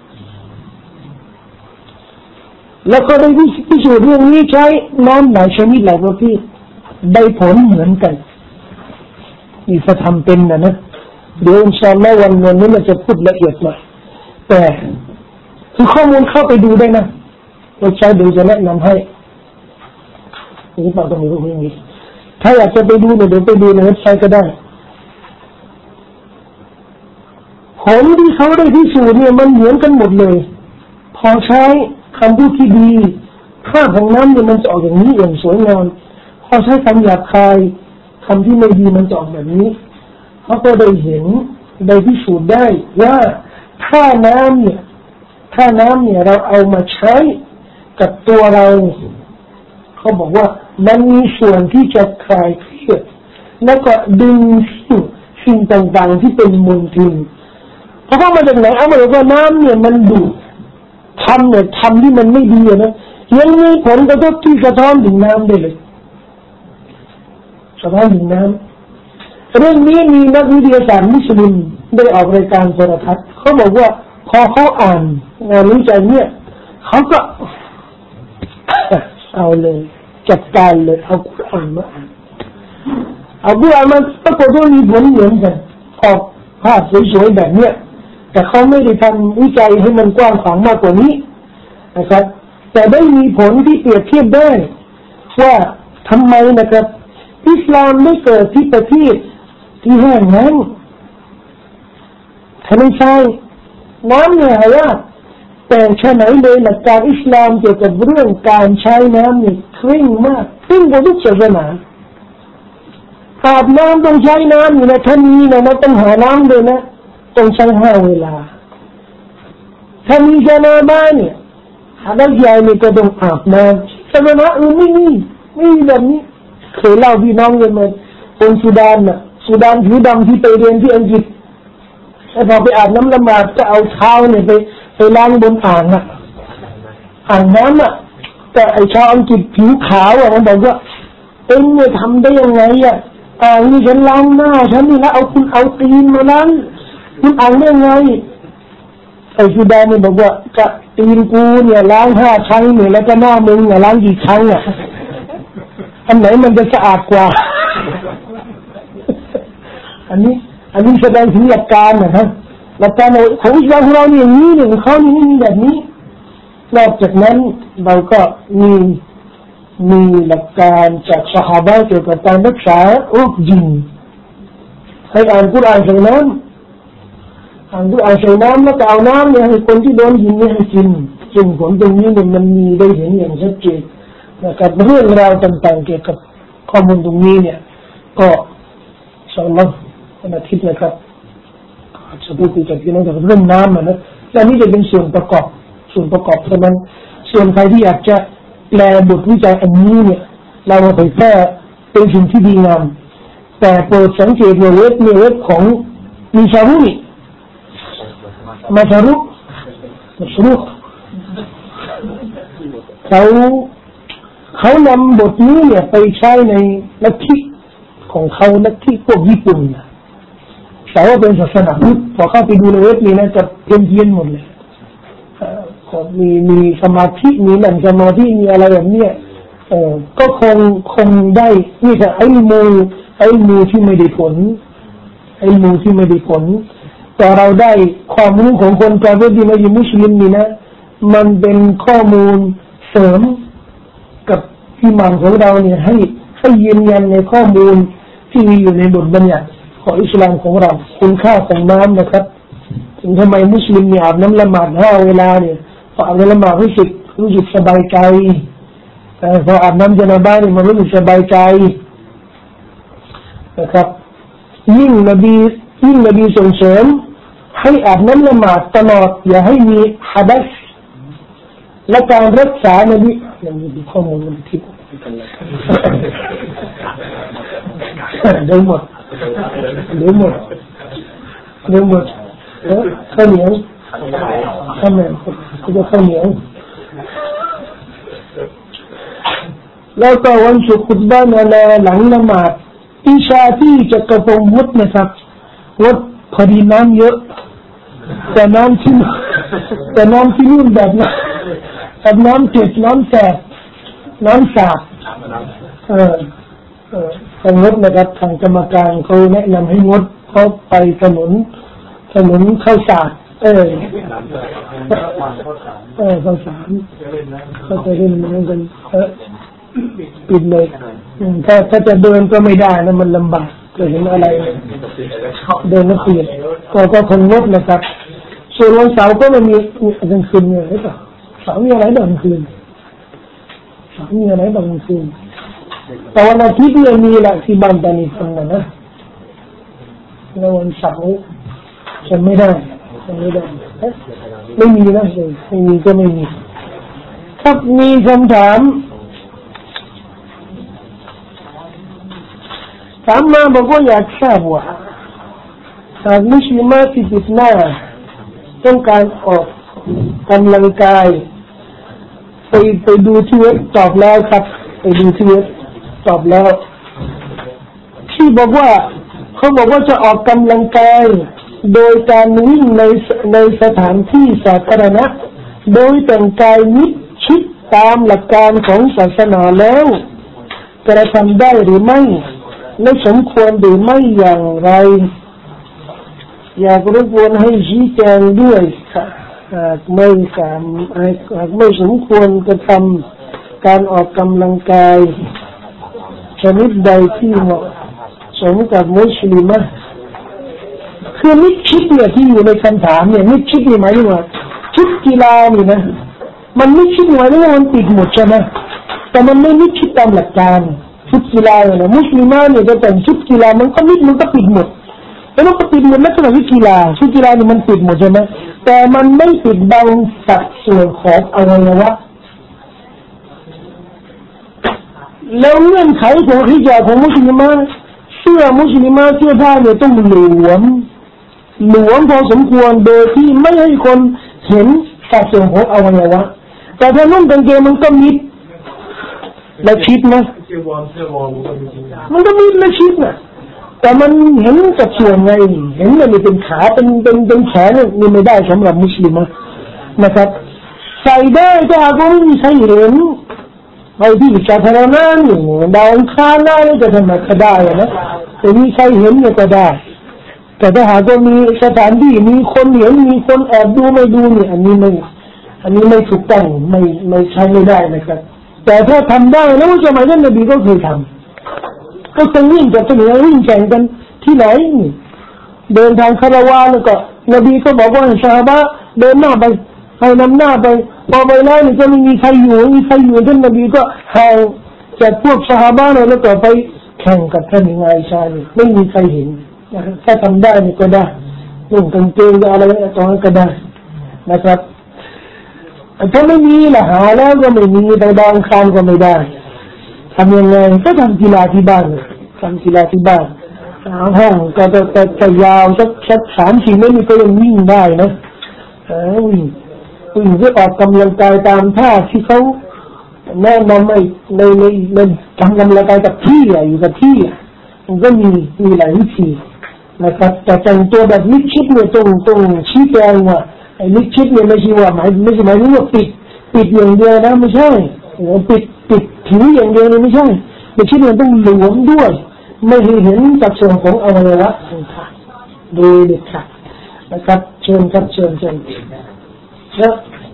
แล้วก็ได้พิสูจน์เรื่องนี้ใช้น้ำหลายชนิดหลายประเภทได้ผลเหมือนกันนี่จะทำเป็นนะเดี๋ยวอินชาอัลลอฮ์วันนี้เราจะพูดละเอียดหน่อยแต่คือข้อมูลเข้าไปดูได้นะเราใช้เดี๋ยวจะแนะนำให้นี่เปล่าต้องมีรูปนี้ถ้าอยากจะไปดูเดี๋ยวไปดูในเว็บไซต์ก็ได้ผลที่เขาได้พิสูจน์เนี่ยมันเหมือนกันหมดเลยพอใช้คำพูดที่ดีค่าของน้ำเนี่ยมันจะออกอย่างนี้อย่างสวยงามพอใช้คำหยาบคายคำที่ไม่ดีมันจะออกแบบนี้เขาก็ได้เห็นได้พิสูจน์ได้ว่าถ้าน้ำเนี่ยเราเอามาใช้กับตัวเราเขาบอกว่ามันมีส่วนที่จะคลายเครียดแล้วก็ดึงสิ่งต่างๆที่เป็นมลทินเพราะว่ามาจากไหนเอามาจากว่าน้ำเนี่ยมันดูดทำที่มันไม่ดีนะยังมีผลกระทบที่สะท้อนถึงน้ำได้เลยสะท้อนถึงน้ำเรื่องนี้มีนักวิทยาศาสตร์มุสลิมได้ออกรายการโทรทัศน์เขาบอกว่าพอเขาอ่านงานวิจัยเนี่ยเขาก็เอาเลยจัดการเลยเอากุรอานมาอ่านเอากุรอานมาปรากฏว่ามีผลเหมือนกันออกภาพสวยๆแบบเนี้ยแต่เขาไม่ได้ทำวิจัยให้มันกว้างขวางมากกว่านี้นะครับแต่ได้มีผลที่เปรียบเทียบได้ว่าทำไมนะครับอิสลามไม่เกิดที่ประเทศที่แห้งแล้งทำไมใช่น้ำเนี่ยหายากแต่ใช่ไหมเลยหลักการอิสลามเกี่ยวกับเรื่องการใช้น้ำเนี่ยเคร่งมากเคร่งกว่าทุกศาสนาอาบน้ำต้องใช้น้ำอยู่นะถ้ามีนะมันต้องหาน้ำเลยนะต้องใช้5 เวลาถ้ามีจนาบ้านเนี่ยหาได้ใหญ่เนี่ยก็ต้องอาบน้ำศาสนาไม่มีแบบนี้เคยเล่าพี่น้องกันมาคนสุดานน่ะสุดานผิวดำที่ไปเรียนที่อังกฤษแต่พอไปอาบน้ำละหมาดจะเอาเท้าเนี่ยไปล้างบนอ่างน้ำแต่ไอ้ชาวอังกฤษผิวขาวมันบอกว่าเอ็งเนี่ยทำได้ยังไงนี่ฉันล้างหน้าฉันนี่นะคุณเอาตีนมาล้างคุณอ่างได้ยังไงไอ้สุดานเนี่ยบอกว่าจะตีนกูเนี่ยล้าง5 ครั้งเนี่ยแล้วก็หน้ามึงเนี่ยล้างกี่ครั้งอันไหนมันจะสะอาดกว่าอันนี้แสดงถึงหลักการนะครับหลักการของอิสลามของเราเนี่ยอย่างนี้เนี่ยของเขานี่ไม่มีแบบนี้นอกจากนั้นเราก็มีหลักการจากซอฮาบะห์เกี่ยวกับการรักษาโรคยินให้อ่านกุรอานใส่น้ำแล้วก็เอาน้ำเนี่ยให้คนที่โดนยินเนี่ยให้กินผลตรงนี้เนี่ยมันมีได้เห็นอย่างชัดเจนนะครับเรื่องราวต่างๆเกี่ยวกับข้อมูลตรงนี้เนี่ยก็สอนเราวันอาทิตย์นะครับจะพูดคุยกับพี่น้องเกี่ยวกับเรื่องน้ำนะและนี่จะเป็นส่วนประกอบเท่านั้นส่วนใครที่อยากจะแปลบทวิจัยอันนี้เนี่ยเราเผยแพร่เป็นสิ่งที่ดีงามแต่โปรดสังเกตว่าเว็บของมิชารุนี่มาชารุเขานำบทนี้เนี่ยไปใช้ในลัทธิของเขาลัทธิพวกญี่ปุ่นแต่ว่าเป็นศาสนาพุทธพอเข้าไปดูในเว็บนี้นะจะเพี้ยนหมดเลยมีสมาธิมีหลังสมาธิมีอะไรแบบนี้ก็คงได้นี่คือไอ้มูที่ไม่ได้ผลแต่เราได้ความรู้ของคนกาเฟรที่ไม่ใช่มุสลิมนี่นะมันเป็นข้อมูลเสริมกับอิหม่านของเราเนี่ยให้ยืนยันในข้อมูลที่มีอยู่ในบทบัญญัติของอิสลามของเราคุณค่าของน้ำนะครับถึงทำไมมุสลิมเนี่ยอาบน้ำละหมาด5 เวลาเนี่ยพออาบน้ำละหมาดรู้สึกสบายใจพออาบน้ำญะนาบะห์เนี่ยมันรู้สึกสบายใจนะครับยิ่งนบีส่งเสริมให้อาบน้ำละหมาดตลอดอย่าให้มีหะดัษและการรักษานบียังมีข้อมูลมันทิพย์ได้หมดข้าวเหนียวข้าวเหนียวแล้วก็วันศุกร์คุตบะห์หลังละหมาดอิชาที่จะกระพงวุฒนะครับวุฒพอดีน้ำเยอะแต่น้ำที่นู่นแบบน้ำจืดน้ำแสบน้ำสาบงดนะครับทางกรรมการเขาแนะนำให้งดเขาไปถนนข้าวสารข้าวสารเขาจะเล่นน้ำกันปิดเลยถ้าจะเดินก็ไม่ได้นะมันลำบากจะเห็นอะไรเดินแล้วเปลี่ยนก็คงงดนะครับส่วนวันเสาร์ก็มันมีกลางคืนเนี่ยหรือเปล่าเสาร์มีอะไรบ้างกลางคืนแต่วันอาทิตย์เนี่ยมีแหละที่บ้านตานีฟังนะแล้ววันเสาร์ฉันไม่ได้ไม่มีนะไม่มีก็ไม่มีครับมีคำถามมาบอกว่าอยากทราบว่าหากมุสลิมที่ติดหน้าต้องการออกกำลังกายไปดูที่เว็บตอบแล้วครับไปดูที่เว็บตอบแล้วที่บอกว่าเขาบอกว่าจะออกกำลังกายโดยการวิ่งในสถานที่สาธารณะโดยแต่งกายมิดชิดตามหลักการของศาสนาแล้วกระทำได้หรือไม่และสมควรหรือไม่อย่างไรอยากรบกวนให้ชี้แจงด้วยค่ะหากไม่สมควรกระทำการออกกำลังกายชนิดใดที่เหมาะสมกับมุสลิมะคือมิดชิดเนี่ยที่อยู่ในคำถามเนี่ยมิดชิดนี่หมายถึงว่าชุดกีฬานี่นะมันมิดชิดหมายถึงว่ามันติดหมดใช่ไหมแต่มันไม่มิดชิดตามหลักการชุดกีฬาเนี่ยมุสลิมะเนี่ยจะแต่งชุดกีฬามันก็มิดมันก็ปิดหมดแล้วมันก็ปิดหมดลักษณะชุดกีฬานี่มันปิดหมดใช่ไหมแต่มันไม่ปิดบังสัดส่วนของอวัยวะแล้วเงื่อนไขของฮิญาบของมุสลิมะเสื้อมุสลิมะเสื้อผ้าเนี่ยต้องหลวมพอสมควรโดยที่ไม่ให้คนเห็นสัดส่วนของอวัยวะแต่ถ้านุ่งกางเกงมันก็มิดและชิดนะมันก็มิดและชิดนะแต่มันเห็นกับส่วนไงเห็นมันเป็นขาเป็นแขนนี่ไม่ได้สำหรับมุสลิมนะครับใส่ได้แต่ก็ไม่มีใครเห็นไปที่สาธารณะนี่ดาวค้างได้จะทำอะไรก็ได้นะแต่มีใครเห็นเนี่ยก็ได้แต่ถ้าหากว่ามีสถานที่มีคนเห็นมีคนแอบดูไม่ดูเนี่ยอันนี้ไม่ถูกต้องไม่ใช้ไม่ได้นะครับแต่ถ้าทำได้แล้วสมัยนั้นนบีก็เคยทำก็เคยวิ่งกับถนนวิ่งแข่งกันที่ไหนเดินทางคาราวานแล้วก็นบีก็บอกว่าซอฮาบะเดินหน้าไปให้นำหน้าไปพอไปแล้วนี่ก็ไม่มีใครอยู่ท่านนบีก็ให้จัดพวกซอฮาบะแล้วก็ไปแข่งกับท่านอิงาอิชาไม่มีใครเห็นถ้าทำได้นี่ก็ได้นุ่งกางเกงอะไรตรงนั้นก็ได้นะครับถ้าไม่มีล่ะหาแล้วก็ไม่มีไปดองคานก็ไม่ได้ทำยังไงก็ทำกีฬาที่บ้านห้องก็จะยาวสัก3-4 เมตรก็ยังวิ่งได้นะวิ่งเพื่อออกกำลังกายตามท่าที่เขาแนะนำในทำกำลังกายกับที่อยู่กับที่มันก็มีหลายวิธีนะครับแต่แต่งตัวแบบมิดชิดเนี่ยต้องชี้แจงว่าไอ้มิดชิดเนี่ยไม่ใช่ว่าไม่ใช่หมายถึงว่าปิดอย่างเดียวนะไม่ใช่ปิดผิวอย่างเดียวเลยไม่ใช่มิดชิดเนี่ยต้องหลวมด้วยไม่ให้เห็นสัดส่วนของอวัยวะต่างๆโดยเด็ดขาดนะครับเชิญแล้ว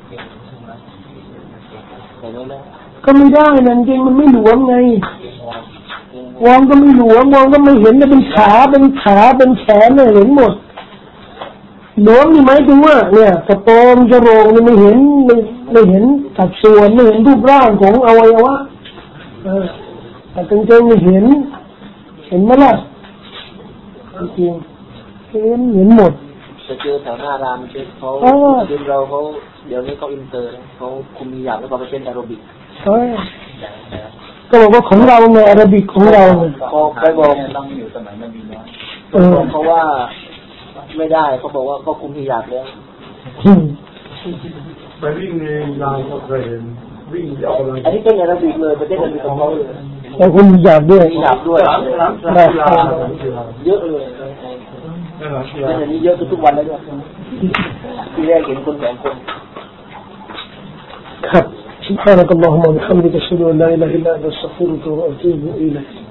ก็ไม่ได้นั่นจริงมันไม่หลวมไงวางก็ไม่หลวมวางก็ไม่เห็นเป็นขาเป็นแขนเนี่ยเห็นหมดหลวมนี่หมายถึงว่าเนี่ยกระโปรงจะโรงนี่ไม่เห็นสัดส่วนไม่เห็นรูปร่างของอวัยวะแต่จริงๆไม่เห็นไหมล่ะจริงเห็นหมดจะเจอแถวหน้ารามเจอเขาเดี๋ยวนี้เขาอินเตอร์เขาคุมมีอยากแล้วก็ไปเป็นแอโรบิกก็บอกว่าของเราในอาราบิกของเราก็ไปบอกต้องอยู่สมัยมันมีน้อยเพราะว่าไม่ได้เขาบอกว่าเขาคุมมีอยากแล้วไปวิ่งในลานก็เคยเห็นวิ่งออกกำลังอันนี้เป็นอาราบิกเลยประเทศอาราบิกของเขาเลยแล้วคุณอยากด้วยเยอะเลยเป็นอย่างนี้เยอะทุกวันเลยด้วยที่แรกเห็นคน2 คนครับسبحانك اللهم وبحمدك اشهد ان لا اله الا انت استغفرك واتوب اليك